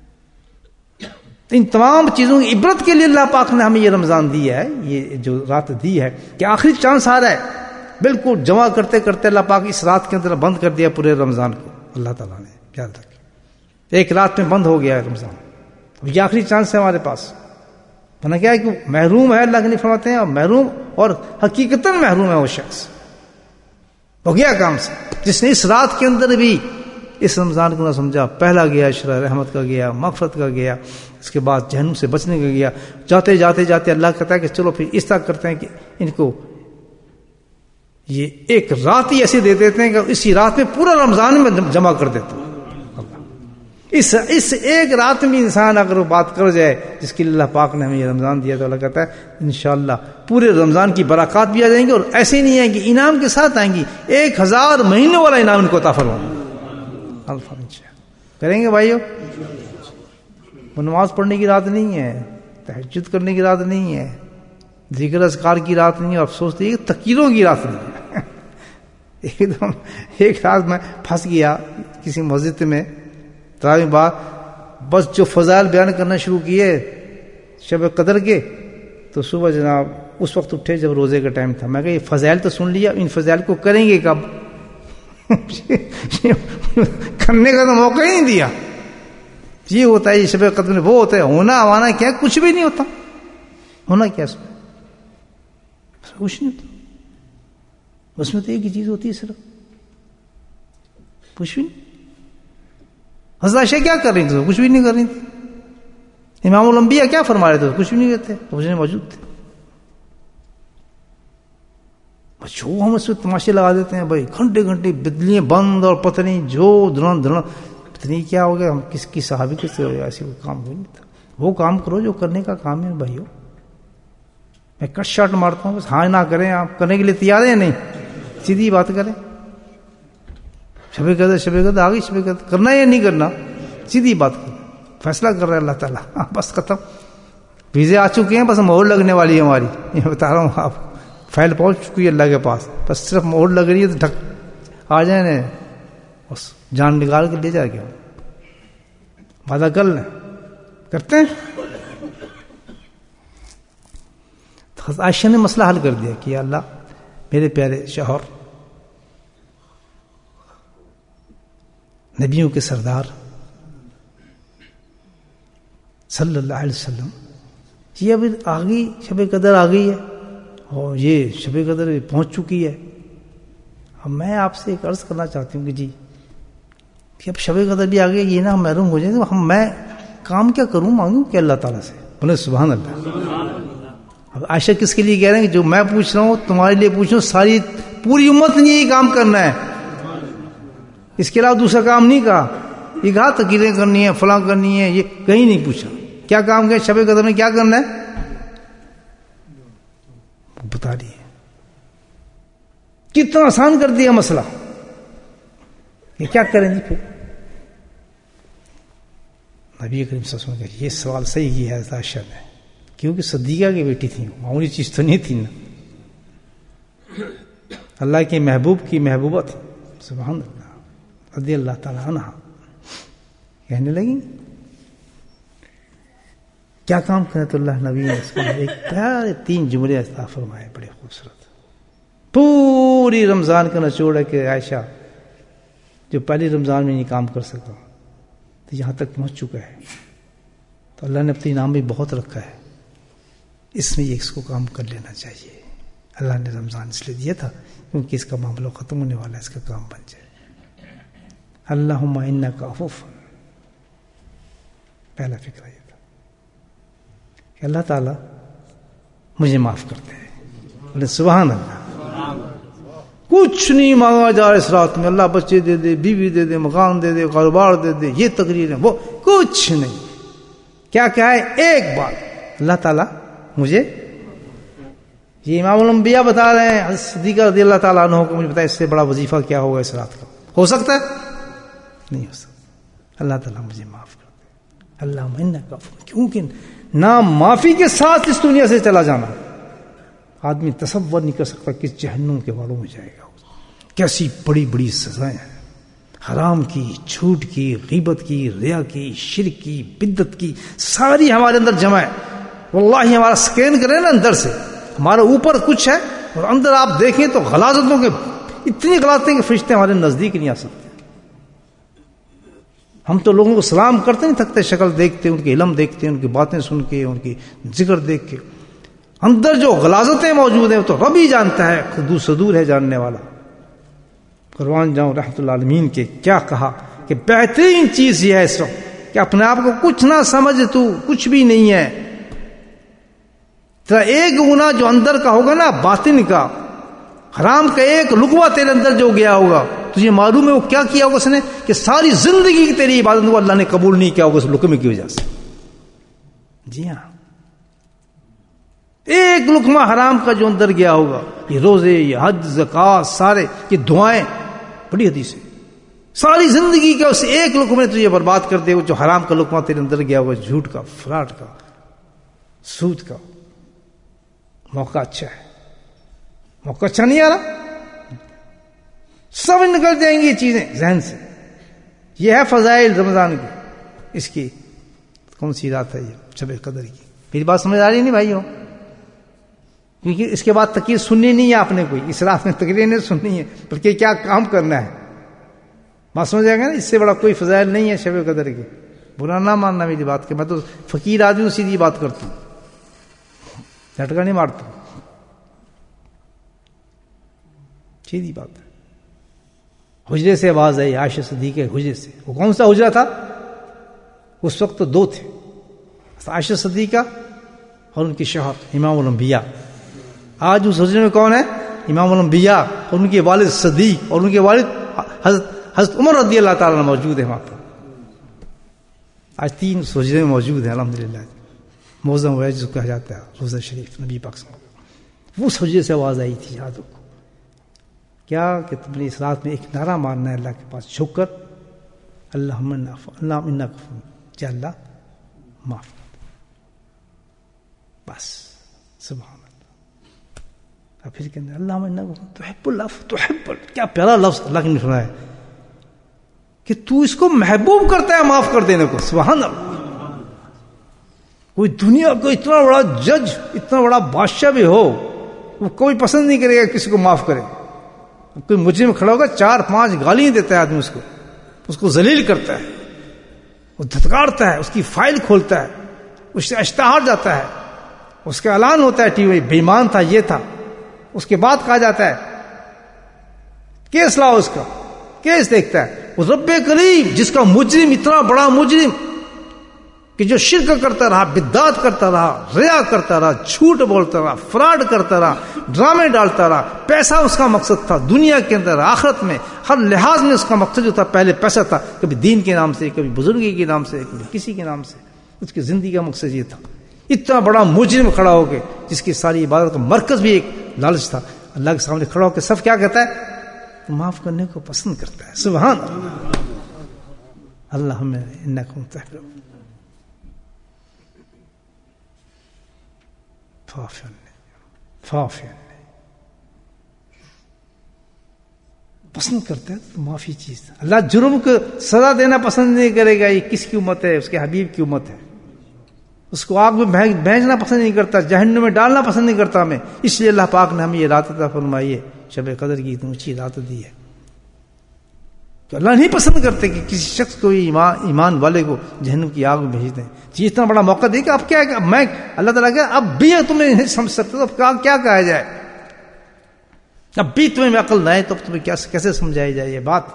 Speaker 1: ان تمام چیزوں کی عبرت کے لیے اللہ پاک نے ہمیں یہ رمضان دی ہے، یہ جو رات دی ہے کہ آخری چانس آ رہا ہے، بالکل جمع کرتے کرتے اللہ پاک اس رات کے اندر بند کر دیا پورے رمضان کو، اللہ تعالیٰ نے یاد رکھے، ایک رات میں بند ہو گیا ہے رمضان، یہ آخری چانس ہے ہمارے پاس، ورنہ کیا ہے کہ محروم ہے، اللہ کے نہیں فرماتے ہیں، اور محروم اور حقیقتاً محروم ہے وہ شخص، ہو گیا کام سے، جس نے اس رات کے اندر بھی اس رمضان کو نہ سمجھا، پہلا گیا عشرہ رحمت کا گیا، مغفرت کا گیا، اس کے بعد جہنم سے بچنے کا گیا، جاتے جاتے جاتے اللہ کہتا ہے کہ چلو پھر اس طرح کرتے ہیں کہ ان کو یہ ایک رات ہی ایسی دے دیتے ہیں کہ اسی رات میں پورا رمضان میں جمع کر دیتے ہیں، اس اس ایک رات میں انسان اگر وہ بات کر جائے جس کے لیے اللہ پاک نے ہمیں یہ رمضان دیا، تو اللہ کہتا ہے انشاءاللہ پورے رمضان کی برکات بھی آ جائیں گی، اور ایسے نہیں آئیں گی، انعام کے ساتھ آئیں گی، ایک ہزار مہینوں والا انعام ان کو عطا فرمائیں کریں گے بھائیو۔ وہ نماز پڑھنے کی رات نہیں ہے، تہجد کرنے کی رات نہیں ہے، ذکر اذکار کی رات نہیں ہے، افسوس تو یہ تقریروں کی رات نہیں ہے۔ ایک دم ایک رات میں پھنس گیا کسی مسجد میں تراویح بعد، بس جو فضائل بیان کرنا شروع کیے شب قدر کے، تو صبح جناب اس وقت اٹھے جب روزے کا ٹائم تھا، میں کہا یہ فضائل تو سن لیا، ان فضائل کو کریں گے کب؟ کرنے کا تو موقع ہی نہیں دیا۔ یہ ہوتا ہے یہ شب قدر میں، وہ ہوتا ہے ہونا ہوانا کیا، کچھ بھی نہیں ہوتا، ہونا کیا اس میں؟ کچھ نہیں ہوتا، اس میں تو ایک ہی چیز ہوتی ہے صرف، کچھ بھی نہیں۔ حضرت عائشہ کیا کر رہی تھی؟ کچھ بھی نہیں کر رہی تھی۔ امام الانبیاء کیا فرما رہے تھے؟ کچھ بھی نہیں کرتے، کچھ نہیں موجود تھے۔ جو ہم اس میں تماشے لگا دیتے ہیں بھائی، گھنٹے گھنٹے بدلیاں بند، اور پتہ نہیں جو دھڑن دھڑن، پتہ نہیں کیا ہو گیا، ہم کس کی صحابی کس سے ایسے کوئی کام ہو نہیں تھا۔ وہ کام کرو جو کرنے کا کام ہے بھائیو۔ میں کٹ شاٹ مارتا ہوں، بس ہاں نہ کریں، آپ کرنے کے لیے تیار ہیں نہیں، سیدھی بات کریں۔ شب قدر شب قدر آگے، شب قدر کرنا یا نہیں کرنا، سیدھی بات کریں، فیصلہ کر رہا ہے اللہ تعالیٰ، بس ختم۔ ویزے آ چکے ہیں، بس مہر لگنے والی ہے ہماری، یہ بتا رہا ہوں آپ، فائل پہنچ چکی ہے اللہ کے پاس، بس صرف مہر لگ رہی ہے تو ڈھک آ جائیں نا، بس جان نکال کے لے جا کے وعدہ کر لیں، کرتے ہیں۔ عائشہ نے مسئلہ حل کر دیا کہ اللہ میرے پیارے شوہر، نبیوں کے سردار صلی اللہ علیہ وسلم، یہ ابھی آ گئی شب قدر آ گئی ہے، اور یہ شب قدر پہنچ چکی ہے، اب میں آپ سے ایک عرض کرنا چاہتی ہوں کہ جی کہ اب شب قدر بھی آ گئی، یہ نہ ہم محروم ہو جائیں، تو ہم میں کام کیا کروں، مانگوں کہ اللہ تعالیٰ سے، بولے سبحان اللہ۔ اب عائشہ کس کے لیے کہہ رہے ہیں کہ جو میں پوچھ رہا ہوں تمہارے لیے پوچھ رہا ہوں، ساری پوری امت نے یہی کام کرنا ہے، اس کے علاوہ دوسرا کام نہیں کہا، یہ کہا تقریریں کرنی ہے، فلاں کرنی ہے، یہ کہیں نہیں پوچھا، کیا کام کیا شب قدر میں، کیا کرنا ہے بتا دیے، کتنا آسان کر دیا مسئلہ، یہ کیا کریں جی پھر؟ نبی کریم صلی اللہ علیہ وسلم کا یہ سوال صحیح کیا ہے عائشہ نے، کیونکہ صدیقہ کی بیٹی تھی، معمولی چیز تو نہیں تھی نا، اللہ کے محبوب کی محبوبہ تھی، سبحان اللہ رضی اللہ تعالیٰ عنہ کہنے لگی کیا کام کرے تو اللہ نبی نے اس کو ایک پیارے تین جملے عطا فرمائے بڑے خوبصورت. پوری رمضان کا نچوڑ ہے کہ عائشہ جو پہلی رمضان میں نہیں کام کر سکا تو یہاں تک پہنچ چکا ہے, تو اللہ نے اپنے انعام بھی بہت رکھا ہے, اس میں یہ اس کو کام کر لینا چاہیے. اللہ نے رمضان اس لیے دیا تھا کیونکہ اس کا معاملہ ختم ہونے والا ہے, اس کا کام بن جائے. اللہم انک عفو, پہلا فکر یہ تھا کہ اللہ تعالیٰ مجھے معاف کرتے ہیں. بولے سبحان اللہ. کچھ نہیں مانگا جا اس رات میں, اللہ بچے دے دے, بیوی دے دے, مکان دے دے, کاروبار دے دے, یہ تقریر ہے وہ, کچھ نہیں. کیا کیا ہے ایک بات, اللہ تعالیٰ مجھے, یہ امام الانبیاء بتا رہے ہیں, حضرت صدیقہ رضی اللہ تعالیٰ عنہ کو مجھے بتایا اس سے بڑا وظیفہ کیا ہوگا اس رات کا. ہو سکتا ہے نہیں ہو سکتا. اللہ تعالیٰ مجھے معاف کر دے. اللہ انک عفو, کیونکہ نہ معافی کے ساتھ اس دنیا سے چلا جانا آدمی تصور نہیں کر سکتا کس جہنم کے والوں میں جائے گا. کیسی بڑی بڑی سزائیں ہیں, حرام کی, جھوٹ کی, غیبت کی, ریا کی, شرک کی, بدعت کی, ساری ہمارے اندر جمع ہے. واللہ ہمارا سکین کرے نا اندر سے, ہمارے اوپر کچھ ہے اور اندر آپ دیکھیں تو غلاظتوں کے اتنی غلاظتیں کہ فرشتے ہمارے نزدیک نہیں آ سکتے. ہم تو لوگوں کو سلام کرتے نہیں تھکتے, شکل دیکھتے, ان کے علم دیکھتے, ان کی باتیں سن کے, ان کی ذکر دیکھ کے. اندر جو غلاظتیں موجود ہیں تو رب ہی جانتا ہے, دور سے دور ہے جاننے والا. قربان جاؤں رحمت اللہ عالمین کے کیا کہا کہ بہترین چیز یہ ہے اس وقت کہ اپنے آپ کو کچھ نہ سمجھ, تو کچھ بھی نہیں ہے. تیرا ایک گناہ جو اندر کا ہوگا نا, باطن کا, حرام کا ایک لقمہ تیرے اندر جو گیا ہوگا, تجھے معلوم ہے وہ کیا کیا ہوگا اس نے, کہ ساری زندگی کی تیری عبادت کو اللہ نے قبول نہیں کیا ہوگا اس لقمے کی وجہ سے. جی ہاں, ایک لقمہ حرام کا جو اندر گیا ہوگا, یہ روزے, یہ حج, زکات, سارے یہ دعائیں, بڑی حدیث ہے, ساری زندگی کا اس ایک لقمے تجھے برباد کر دے گا جو حرام کا لقمہ تیرے اندر گیا ہوگا, جھوٹ کا, فراڈ کا, سود کا. موقع اچھا ہے, موقع اچھا نہیں آ رہا, سب نکل جائیں گی یہ چیزیں ذہن سے. یہ ہے فضائل رمضان کی. اس کی کون سی رات ہے یہ شب قدر کی؟ میری بات سمجھ آ رہی نہیں بھائیوں؟ کیونکہ اس کے بعد تقریر سننی نہیں ہے آپ نے, کوئی اس رات میں تقریر نہیں سننی ہے, بلکہ کیا کام کرنا ہے. بات سمجھ آئے گا نا, اس سے بڑا کوئی فضائل نہیں ہے شب قدر کی. برا نہ ماننا میری بات کے, میں تو فقیر آدمی ہوں, سیدھی بات کرتا ہوں, جھٹکا نہیں مارتا, سیدھی بات ہے. حجرے سے آواز آئی, عائشہ صدیقہ کے حجرے سے. وہ کون سا حجرا تھا اس وقت؟ تو دو تھے, عائشہ صدیقہ اور ان کے شوہر امام الانبیاء. آج اس حجرے میں کون ہے؟ امام الانبیاء اور ان کے والد صدیق اور ان کے والد حضرت حضرت عمر رضی اللہ تعالیٰ عنہ موجود ہیں وہاں پر. آج تین اس حجرے میں موجود ہیں الحمدللہ. موزم ہوا جس کو کہا جاتا ہے روزہ شریف نبی پاک صلی اللہ علیہ وسلم. اس حجرے سے آواز آئی تھی, یاد رکھو کیا کہ تم نے اس رات میں ایک نعرہ مارنا ہے اللہ کے پاس چھک کر, اللہم اللہ انک عفو, یا اللہ معاف کر دے. بس سبحان اللہ. اب پھر کہنے اللہم انک عفو تحب العفو تحب, کیا پیارا لفظ اللہ نے سنا ہے کہ تو اس کو محبوب کرتا ہے معاف کر دینے کو. سبحان اللہ. کوئی دنیا کو اتنا بڑا جج, اتنا بڑا بادشاہ بھی ہو, وہ کوئی پسند نہیں کرے گا کسی کو معاف کرے. کوئی مجرم کھڑا ہوگا, چار پانچ گالیاں دیتا ہے آدمی اس کو, اس کو ذلیل کرتا ہے, وہ دھتکارتا ہے, اس کی فائل کھولتا ہے, اس سے اشتہار جاتا ہے, اس کا اعلان ہوتا ہے ٹی وی, بے ایمان تھا, یہ تھا. اس کے بعد کہا جاتا ہے کیس لاؤ, اس کا کیس دیکھتا ہے. وہ رب کریم جس کا مجرم, اتنا بڑا مجرم کہ جو شرک کرتا رہا, بدعات کرتا رہا, ریا کرتا رہا, جھوٹ بولتا رہا, فراڈ کرتا رہا, ڈرامے ڈالتا رہا, پیسہ اس کا مقصد تھا دنیا کے اندر, آخرت میں, ہر لحاظ میں اس کا مقصد جو تھا پہلے پیسہ تھا, کبھی دین کے نام سے, کبھی بزرگی کے نام سے, کبھی کسی کے نام سے. اس کی زندگی کا مقصد یہ تھا. اتنا بڑا مجرم کھڑا ہو کے, جس کی ساری عبادت کا مرکز بھی ایک لالچ تھا, اللہ کے سامنے کھڑا ہو کے سب کیا کہتا ہے؟ معاف کرنے کو پسند کرتا ہے. سبحان اللہ. اللہم انک تحب فاعف عنی فاعف عنی. پسند کرتا ہے تو معافی چیز. اللہ جرم کو سزا دینا پسند نہیں کرے گا. یہ کس کی امت ہے؟ اس کے حبیب کی امت ہے. اس کو آگ میں بھیجنا پسند نہیں کرتا, جہنم میں ڈالنا پسند نہیں کرتا ہمیں. اس لیے اللہ پاک نے ہمیں یہ رات عطا فرمائی ہے, شب قدر کی اتنی اونچی رات دی ہے. تو اللہ نہیں پسند کرتے کہ کسی شخص کو ایمان, ایمان والے کو جہنم کی آگ میں بھیج دیں. جی اتنا بڑا موقع دے کہ اب کیا میں اللہ تعالیٰ کہ اب بھی تمہیں نہیں سمجھ سکتے تو اب کیا کہا جائے, اب بھی تمہیں عقل نہ ہے تو تمہیں کیسے سمجھائی جائے یہ بات.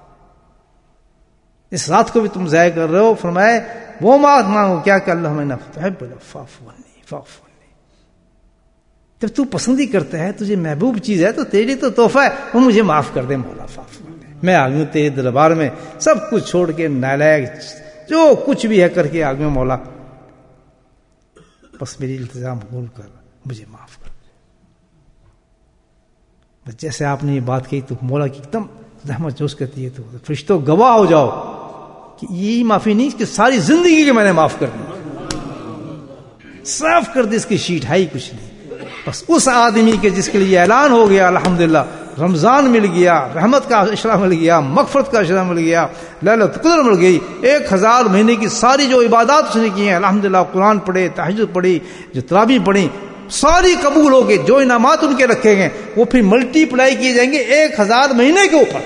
Speaker 1: اس رات کو بھی تم ضائع کر رہے ہو. فرمائے وہ بات مانگو کیا کہ اللہ میں تحب فاعف عنی فاعف عنی. جب تو پسند ہی کرتا ہے, تجھے محبوب چیز ہے, تو تیری تو تحفہ ہے, وہ مجھے معاف کر دے مولا فاعف عنی. میں آ گئی تیرے دربار میں سب کچھ چھوڑ کے, نالائق جو کچھ بھی ہے کر کے آ گئی مولا, بس میری التجا قبول کر, مجھے معاف کر. بس جیسے آپ نے یہ بات کہی تو مولا کی ایک دم رحمت جوش کرتی ہے. تو فرشتوں گواہ ہو جاؤ کہ یہ معافی نہیں, کہ ساری زندگی کے میں نے معاف کر دی, صاف کر دی, اس کی شیٹ ہے ہی کچھ نہیں. بس اس آدمی کے جس کے لیے اعلان ہو گیا الحمدللہ, رمضان مل گیا, رحمت کا اشرا مل گیا, مغفرت کا اشرا مل گیا, لیلۃ القدر مل گئی, ایک ہزار مہینے کی ساری جو عبادات اس نے کی ہیں الحمدللہ, قرآن پڑھے, تہجد پڑھی, جو تراویح پڑھی, ساری قبول ہو گئے. جو انعامات ان کے رکھے گئے وہ پھر ملٹی پلائی کیے جائیں گے ایک ہزار مہینے کے اوپر.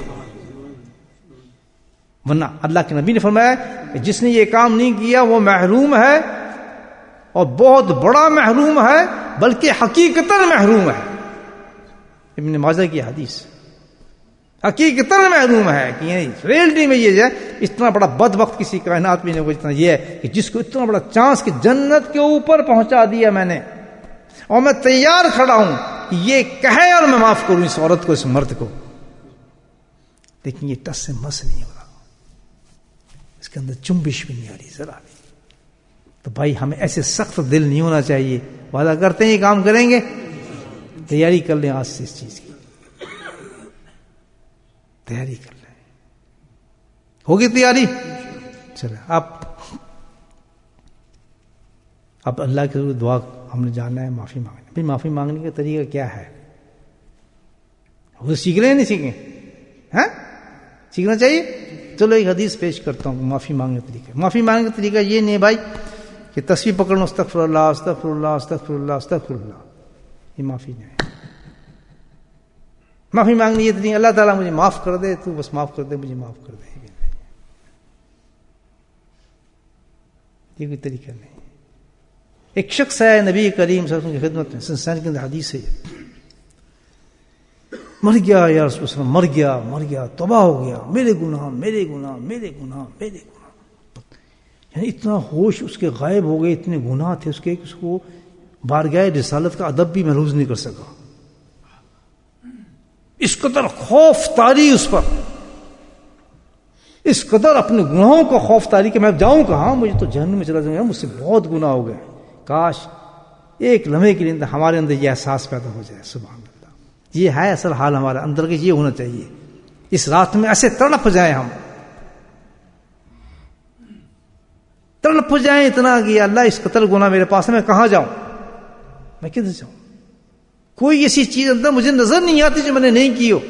Speaker 1: ورنہ اللہ کے نبی نے فرمایا کہ جس نے یہ کام نہیں کیا وہ محروم ہے, اور بہت بڑا محروم ہے, بلکہ حقیقتاً محروم ہے. ابن ماجہ کی حدیث, حقیقتاً محروم ہے. کہ ریئلٹی میں یہ ہے اتنا بڑا بد وقت کسی کائنات میں نہیں ہوگا جتنا یہ ہے کہ جس کو اتنا بڑا چانس کہ جنت کے اوپر پہنچا دیا میں نے, اور میں تیار کھڑا ہوں کہ یہ کہے اور میں معاف کروں اس عورت کو, اس مرد کو, لیکن یہ ٹس سے مس نہیں ہو رہا, اس کے اندر چنبش بھی نہیں آ رہی ذرا بھی. تو بھائی ہمیں ایسے سخت دل نہیں ہونا چاہیے. وعدہ کرتے ہیں یہ کام کریں گے, تیاری کر لیں آج سے, اس چیز کی تیاری کر لیں. ہوگی تیاری؟ چلے اب اب اللہ کے ضرور دعا ہم نے جانا ہے, معافی مانگنا. بھائی معافی مانگنے کا طریقہ کیا ہے؟ وہ سیکھ رہے ہیں نہیں سیکھیں؟ ہاں سیکھنا چاہیے. چلو ایک حدیث پیش کرتا ہوں معافی مانگنے کا طریقہ. معافی مانگنے کا طریقہ یہ نہیں بھائی کہ تسبیح پکڑنا استغفر اللہ استغفر اللہ استغفر اللہ استغفر اللہ, یہ معافی نہیں ہے. معافی مانگنی یہ نہیں اللہ تعالیٰ مجھے معاف کر دے, تو بس معاف کر دے, مجھے معاف کر دے, یہ کوئی طریقہ نہیں. ایک شخص ہے نبی کریم صلی اللہ علیہ وسلم کی خدمت میں, سنسان کے اندر حدیث ہے, مر گیا یا رسول اللہ, مر گیا مر گیا توبہ ہو گیا, میرے گناہ میرے گناہ میرے گناہ میرے گناہ. یعنی اتنا ہوش اس کے غائب ہو گئے, اتنے گناہ تھے اس کے کہ اس کو بارگاہ رسالت کا ادب بھی محفوظ نہیں کر سکا. اس قدر خوف طاری اس پر, اس قدر اپنے گناہوں کا خوف طاری کہ میں جاؤں کہاں, مجھے تو جہنم میں چلا جاؤں گا, مجھ سے بہت گناہ ہو گئے. کاش ایک لمحے کے لیے ہمارے اندر یہ احساس پیدا ہو جائے. سبحان اللہ, یہ ہے اصل حال ہمارا اندر کے, یہ ہونا چاہیے. اس رات میں ایسے تڑپ جائیں, ہم تڑپ جائیں اتنا کہ اللہ اس قتل گناہ میرے پاس ہے, میں کہاں جاؤں, میں کدھر جاؤں, کوئی ایسی چیز اندر مجھے نظر نہیں آتی جو میں نے نہیں کی ہو.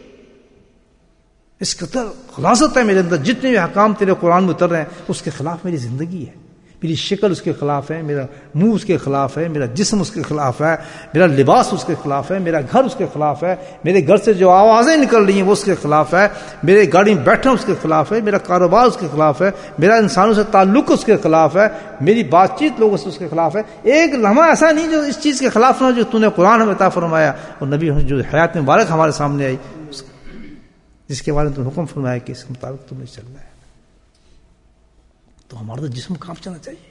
Speaker 1: اس قدر خلاصت ہے میرے اندر, جتنے بھی احکام تیرے قرآن میں اتر رہے ہیں اس کے خلاف میری زندگی ہے, میری شکل اس کے خلاف ہے, میرا منہ اس کے خلاف ہے, میرا جسم اس کے خلاف ہے, میرا لباس اس کے خلاف ہے, میرا گھر اس کے خلاف ہے, میرے گھر سے جو آوازیں نکل رہی ہیں وہ اس کے خلاف ہے, میرے گاڑی میں بیٹھنا اس کے خلاف ہے, میرا کاروبار اس کے خلاف ہے, میرا انسانوں سے تعلق اس کے خلاف ہے, میری بات چیت لوگوں سے اس کے خلاف ہے. ایک لمحہ ایسا نہیں جو اس چیز کے خلاف نہ ہو جو تو نے قرآن ہمیں عطا فرمایا اور نبی جو حیات مبارک ہمارے سامنے آئی, جس کے بارے میں تم حکم فرمایا کہ اس کے مطابق تم نے چلنا ہے. تو ہمارا تو جسم کانپ جانا چاہیے.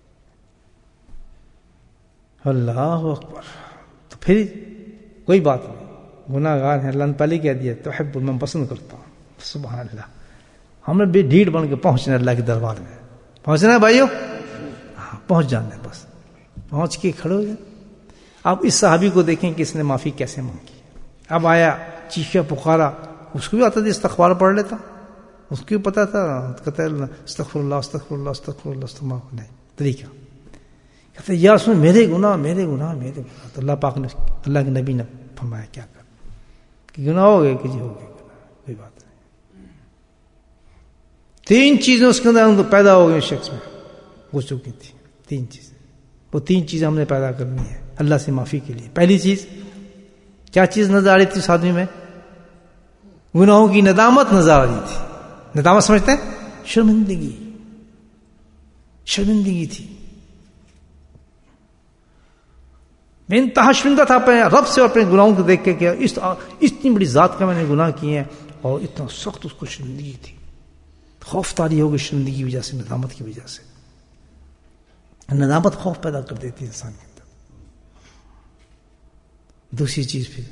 Speaker 1: اللہ اکبر. تو پھر کوئی بات نہیں, گناہ گار ہیں, اللہ نے پہلے کہہ دیا تحب, میں پسند کرتا ہوں. سبحان اللہ, ہم نے بھی ڈھیڑ بن کے پہنچنا اللہ کے دربار میں, پہنچنا ہے بھائیو, ہاں پہنچ جانا ہے, بس پہنچ کے کھڑے ہو جائیں. اب اس صحابی کو دیکھیں کہ اس نے معافی کیسے مانگی. اب آیا چیخا پکارا, اس کو بھی آتا تھا استغفار پڑھ لیتا, اس کو بھی پتا تھا, کہتا ہے استغفر اللہ استغفر اللہ استغفر اللہ استغفر اللہ. نہیں طریقہ, کہتے یا رسول میرے گناہ میرے گناہ میرے گناہ. تو اللہ پاک نے, اللہ کے نبی نے فرمایا کیا کر, کہ گناہ ہو گئے کہ جی ہو گئے گناہ، کوئی بات نہیں. تین چیزیں اس کے اندر پیدا ہو گئی شخص میں، ہو چکی تھی تین چیزیں. وہ تین چیزیں ہم نے پیدا کرنی ہے اللہ سے معافی کے لیے. پہلی چیز کیا چیز نظر آ رہی تھی اس آدمی میں؟ گناہوں کی ندامت نظر آ رہی تھی. ندامت سمجھتے ہیں؟ شرمندگی، شرمندگی تھی. میں انتہا شرمندہ تھا اپنے رب سے اور اپنے گناہوں کو دیکھ کے کہ اس اتنی بڑی ذات کا میں نے گناہ کیے ہیں، اور اتنا سخت اس کو شرمندگی تھی. خوف طاری ہو گئی شرمندگی کی وجہ سے، ندامت کی وجہ سے. ندامت خوف پیدا کر دیتی ہے انسان کے اندر. دوسری چیز پھر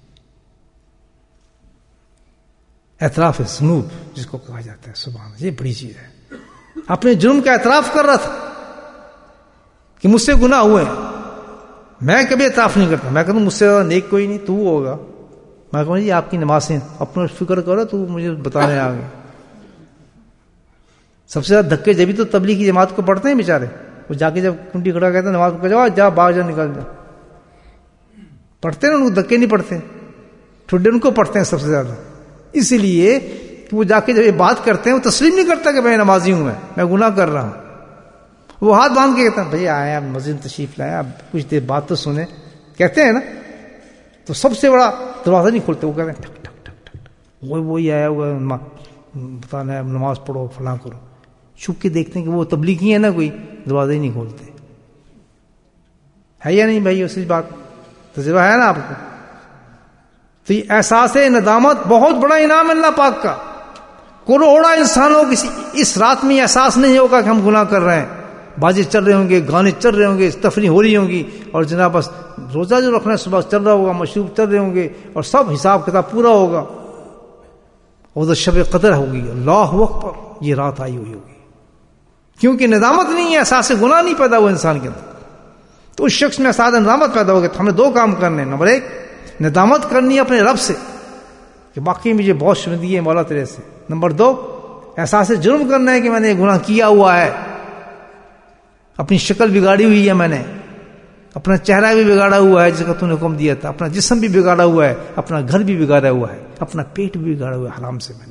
Speaker 1: اعتراف ذنوب، جس کو کہا جاتا ہے، سبحان اللہ، یہ بڑی چیز ہے. اپنے جرم کا اعتراف کر رہا تھا کہ مجھ سے گناہ ہوئے ہیں. میں کبھی اعتراف نہیں کرتا، میں کہتا ہوں مجھ سے نیک کوئی نہیں، تو ہوگا. میں کہوں جی آپ کی نمازیں اپنا فکر کرو، تو مجھے بتانے آ گئے. سب سے زیادہ دھکے جبھی تو تبلیغ کی جماعت کو پڑھتے ہیں بیچارے. وہ جا کے جب کنڈی کھڑا کہتے ہیں نماز کو جاؤ، جا باہر جا، نکل جا. پڑھتے ہیں نا، ان کو دھکے نہیں پڑھتے، ٹھڈے ان کو پڑھتے ہیں سب سے زیادہ. اسی لیے کہ وہ جا کے جب یہ بات کرتے ہیں وہ تسلیم نہیں کرتا کہ میں نمازی ہوں، میں میں گناہ کر رہا ہوں. وہ ہاتھ باندھ کے کہتا ہے بھائی آئے آپ مسجد تشریف لائے، اب کچھ دیر بات تو سنیں، کہتے ہیں نا. تو سب سے بڑا دروازہ نہیں کھولتے، وہ کہتے ہیں ٹھک ٹھک ٹھک ٹھک، وہی وہی آیا ہوا بتانا ہے نماز پڑھو فلاں کرو. چھپ کے دیکھتے ہیں کہ وہ تبلیغی ہے نا، کوئی دروازہ ہی نہیں کھولتے. ہے یا نہیں بھائی؟ اسی بات تجربہ ہے نا آپ کو. تو یہ احساس ندامت بہت بڑا انعام اللہ پاک کا. کروڑا انسانوں کسی اس رات میں احساس نہیں ہوگا کہ ہم گناہ کر رہے ہیں. بازی چل رہے ہوں گے، گانے چل رہے ہوں گے، تفریح ہو رہی ہوں گی، اور جناب بس روزہ جو رکھنا ہے صبح چل رہا ہوگا، مشروب چل رہے ہوں گے، اور سب حساب کتاب پورا ہوگا. اور تو شب قدر ہوگی، اللہ اکبر، یہ رات آئی ہوئی ہوگی. کیونکہ ندامت نہیں ہے، احساس گناہ نہیں پیدا ہوا انسان کے اندر. تو اس شخص میں احساس ندامت پیدا ہوگا. تو ہمیں دو کام کرنے ہیں. نمبر ایک، ندامت کرنی ہے اپنے رب سے کہ باقی مجھے بہت شرمندگی ہے مولا تیرے سے. نمبر دو، احساس جرم کرنا ہے کہ میں نے گناہ کیا ہوا ہے، اپنی شکل بگاڑی ہوئی ہے، میں نے اپنا چہرہ بھی بگاڑا ہوا ہے جس کا تو نے حکم دیا تھا، اپنا جسم بھی بگاڑا ہوا ہے، اپنا گھر بھی بگاڑا ہوا ہے، اپنا پیٹ بھی بگاڑا ہوا ہے، حرام سے میں نے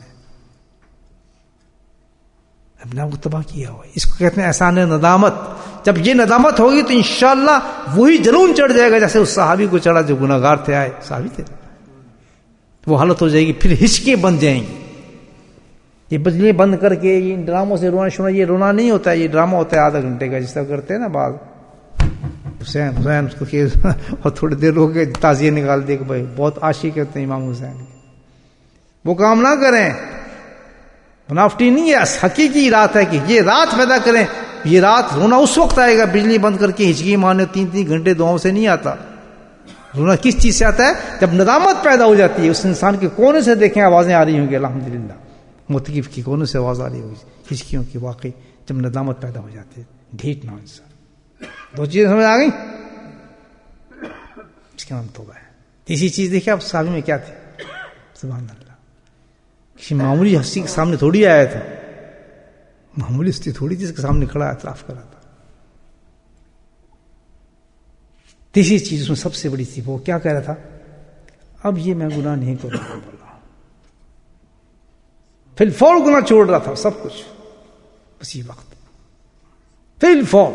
Speaker 1: اپنے آپ کو تباہ کیا ہوا ہے. اس کو کہتے ہیں احسان ندامت. جب یہ ندامت ہوگی تو انشاءاللہ وہی جنون چڑھ جائے گا جیسے اس صحابی کو چڑھا جو گناہ گار تھے، آئے صحابی تھے. وہ حالت ہو جائے گی، پھر ہچکیں بن جائیں گی. یہ بجلی بند کر کے یہ ڈراموں سے رونا شروع، یہ رونا نہیں ہوتا ہے، یہ ڈرامہ ہوتا ہے آدھا گھنٹے کا، جس طرح کرتے ہیں نا بعض. حسین حسین اس کو اور تھوڑی دیر رو کے تازیہ نکال دے کہ بھائی بہت عاشق کرتے ہیں امام حسین. وہ کام نہ کریں، منافٹی نہیں ہے، حقیقی رات ہے کہ یہ رات پیدا کریں. یہ رات رونا اس وقت آئے گا بجلی بند کر کے ہچکی مارنے تین تین گھنٹے دعاؤں سے نہیں آتا. رونا کس چیز سے آتا ہے؟ جب ندامت پیدا ہو جاتی ہے. اس انسان کے کونے سے دیکھیں آوازیں آ رہی ہوں گی، الحمدللہ متقف کی کونے سے آواز آ رہی ہوگی ہچکیوں کی. واقعی جب ندامت پیدا ہو جاتی ہے، ڈھیٹ نہ ہو انسان. دو چیزیں سمجھ آ گئی، اس کا نام توبہ ہے. تیسری چیز دیکھیں آپ صحابی میں کیا تھی، سبحان اللہ. کسی معمولی ہستی کے سامنے تھوڑی آیا تھا، معمولی ہستی تھوڑی جس کے سامنے کھڑا اعتراف کر رہا تھا. تیسری چیز اس میں سب سے بڑی تھی، وہ کیا کہہ رہا تھا؟ اب یہ میں گناہ نہیں کروں گا. بولا فی الفور گناہ چھوڑ رہا تھا سب کچھ اسی وقت، فی الفور.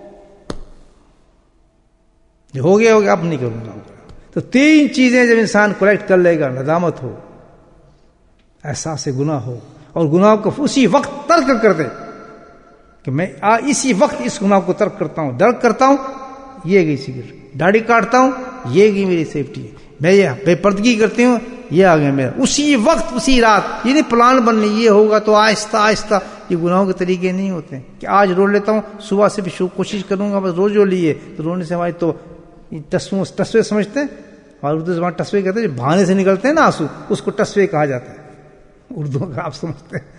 Speaker 1: جو ہو گیا ہو گیا، اب نہیں کروں گا. تو تین چیزیں جب انسان کلیکٹ کر لے گا، ندامت ہو، احساس گناہ ہو، اور گناہ کو اسی وقت ترک کر دے کہ میں اسی وقت اس گناہ کو ترک کرتا ہوں، درک کرتا ہوں، یہ گئی سگریٹ، داڑھی کاٹتا ہوں، یہ گئی میری سیفٹی، میں یہ بے پردگی کرتی ہوں، یہ آ گیا میرا. اسی وقت اسی رات. یہ نہیں پلان بننے یہ ہوگا تو آہستہ آہستہ. یہ گناہوں کے طریقے نہیں ہوتے کہ آج رو لیتا ہوں، صبح سے بھی کوشش کروں گا بس روز رو لیے. تو رونے سے ہماری تو ٹسوے ٹسوے سمجھتے ہیں، اور اردو زبان ٹسوے کہتے ہیں، جو بہانے سے نکلتے ہیں نا آنسو، اس کو ٹسوے کہا جاتا ہے. اردو کا آپ سمجھتے ہیں،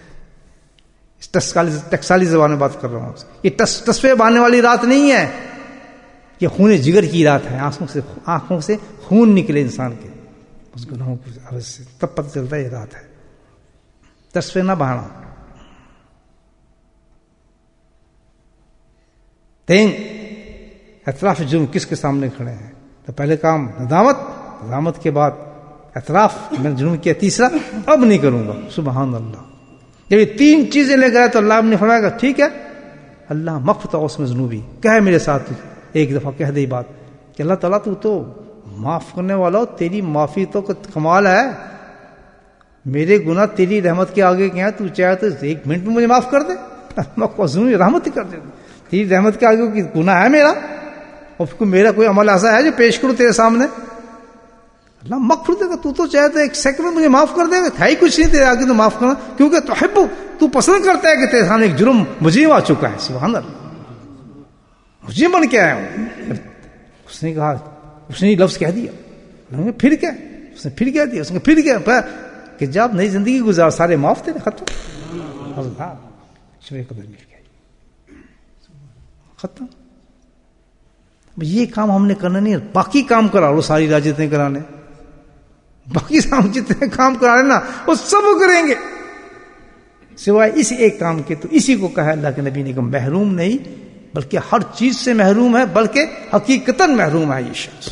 Speaker 1: ٹکسالی زبان میں بات کر رہا ہوں. یہ ٹسوے بہانے والی رات نہیں ہے، یہ خون جگر کی رات ہے. آنکھوں سے آنکھوں سے خون نکلے انسان کے اس گناہوں کی عوض سے، تب پتہ چلتا ہے یہ رات ہے. ٹسوے نہ بہانا. تین، اعتراف جرم کس کے سامنے کھڑے ہیں. تو پہلے کام ندامت، ندامت کے بعد اعتراف میں نے جرم کیا. تیسرا اب نہیں کروں گا. سبحان اللہ. جب یہ تین چیزیں لے گئے تو اللہ نے فرمایا کہ ٹھیک ہے اللہ مغفرت اس میں ذنوبی کہے میرے ساتھ. ایک دفعہ کہہ دے بات کہ اللہ تعالیٰ تو تو معاف کرنے والا ہو, تیری معافی تو کمال ہے, میرے گناہ تیری رحمت کے آگے کیا ہے, تو چاہے تو ایک منٹ میں مجھے معاف کر دے, ذنوبی رحمت ہی کر دے. تیری رحمت کے آگے گناہ ہے میرا, اور پھر میرا کوئی عمل ایسا ہے جو پیش کروں تیرے سامنے, اللہ مغفرت دے گا. تو تو چاہے تو ایک سیکنڈ میں مجھے معاف کر دے گا, ہے ہی کچھ نہیں تیرے آگے تو معاف کرنا, کیونکہ تو حب تو پسند کرتا ہے کہ تیرے سامنے ایک جرم مجرم آ چکا ہے. سبحان اللہ, مجرم بن کے آیا ہوں. اس نے کہا, اس نے لفظ کہہ دیا, پھر کیا, اس نے پھر کہہ دیا, اس نے پھر کیا کہ جب نئی زندگی گزار سارے معاف تیرے ختم. اللہ شبے قدر مل گیا ختم. یہ کام ہم نے کرنا نہیں, باقی کام کرا لو ساری راہ جتنے کرانے, باقی کام جتنے کام کرا رہے نا وہ سب کریں گے سوائے اس ایک کام کے. تو اسی کو کہا اللہ کے نبی نے کہ محروم نہیں بلکہ ہر چیز سے محروم ہے, بلکہ حقیقتاً محروم ہے یہ شخص.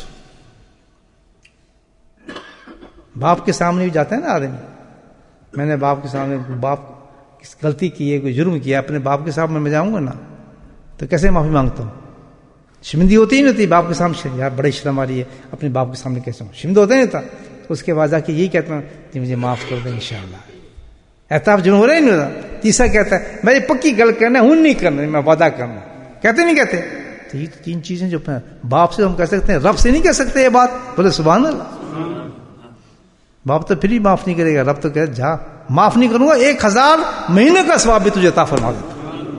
Speaker 1: باپ کے سامنے بھی جاتا ہے نا آدمی, میں نے باپ کے سامنے باپ غلطی کی ہے, کوئی جرم کیا, اپنے باپ کے سامنے میں جاؤں گا نا تو کیسے معافی مانگتا ہوں؟ شرمندگی ہوتی ہی نہیں ہوتی باپ کے سامنے, یار بڑی شرم آ رہی ہے اپنے باپ کے سامنے کیسے ہوں, شرمندہ ہوتا ہی نہیں تھا. اس کے بعد آ کے یہی کہتا ہوں کہ مجھے معاف کر دیں انشاءاللہ, احتاف جرم ہو رہا ہی نہیں ہوتا. تیسرا کہتا ہے میں پکی گل کرنا ہوں نہیں کرنا, میں وعدہ کرنا, کہتے نہیں کہتے. تو یہ تین چیزیں جو باپ سے ہم کہہ سکتے ہیں, رب سے نہیں کہہ سکتے یہ بات. بولے سبحان اللہ. باپ تو پھر ہی معاف نہیں کرے گا, رب تو کہ جا معاف نہیں کروں گا, ایک ہزار مہینے کا ثواب بھی تجھے عطا فرما دیتا.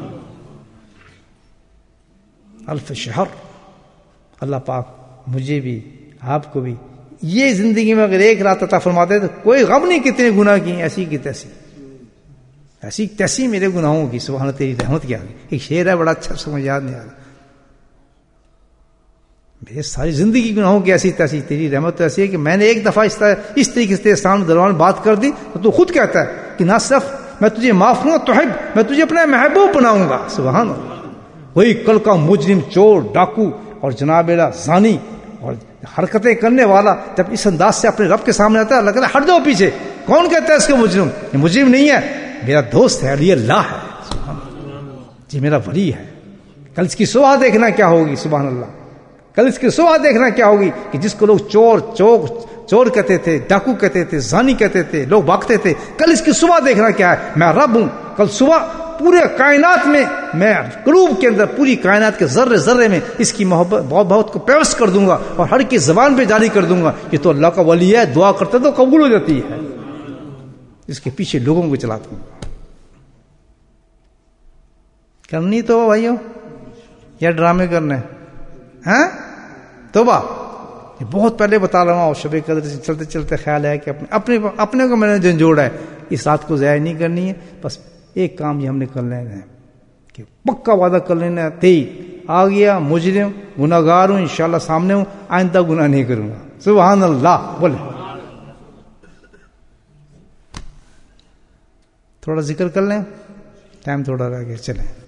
Speaker 1: الف شہر. اللہ پاک مجھے بھی آپ کو بھی یہ زندگی میں اگر ایک رات عطا فرما دے تو کوئی غم نہیں کتنے گناہ کیے, ایسی کی تیسی, ایسی تیسی میرے گناہوں کی. سبحان تیری رحمت کیا گئی. ایک شعر ہے بڑا اچھا, سمجھ یاد نہیں آ رہا, میرے ساری زندگی گناہوں کی ایسی تیسی, تیری رحمت تو ایسی ہے کہ میں نے ایک دفعہ اس طرح اس طریقے سے سامنے دروان بات کر دی تو تو خود کہتا ہے کہ نہ صرف میں تجھے معاف کروں گا, تو میں تجھے اپنا محبوب بناؤں گا. سبحان اللہ. وہی کل کا مجرم, چور, ڈاکو اور جناب زانی اور حرکتیں کرنے والا جب اس انداز سے اپنے رب کے سامنے آتا ہے, اللہ کہتا ہے ہٹ جاؤ پیچھے. کون کہتا ہے اس کو مجرم؟ یہ مجرم نہیں ہے, میرا دوست ہے, علی اللہ ہے, جی میرا ولی ہے. کل اس کی صبح دیکھنا کیا ہوگی. سبحان اللہ. کل اس کی صبح دیکھنا کیا ہوگی کہ جس کو لوگ چور چوک چور کہتے تھے, ڈاکو کہتے تھے, زانی کہتے تھے, لوگ بھاگتے تھے, کل اس کی صبح دیکھنا کیا ہے. میں رب ہوں. کل صبح پورے کائنات میں, میں قلوب کے اندر پوری کائنات کے ذرے ذرے میں اس کی محبت بہت بہت کو پیوست کر دوں گا اور ہر کی زبان پہ جاری کر دوں گا. یہ تو اللہ کا ولی ہے, دعا کرتے تو قبول ہو جاتی ہے. اس کے پیچھے لوگوں کو چلاتا ہوں. کرنی تو بھائیوں یا ڈرامے کرنے ہیں توبہ. یہ بہت پہلے بتا رہا ہوں, اور شب قدر سے چلتے چلتے خیال ہے کہ اپنے اپنے اپنے کو میں نے جھنجھوڑا ہے, اس رات کو ضائع نہیں کرنی ہے. بس ایک کام یہ ہم نے کر لینا ہے کہ پکا وعدہ کر لینا ہے, تیئی آ گیا مجرم گناہگار ہوں, انشاءاللہ سامنے ہوں, آئندہ گناہ نہیں کروں گا. سبحان اللہ. بولے تھوڑا ذکر کر لیں, ٹائم تھوڑا رہ گیا, چلیں.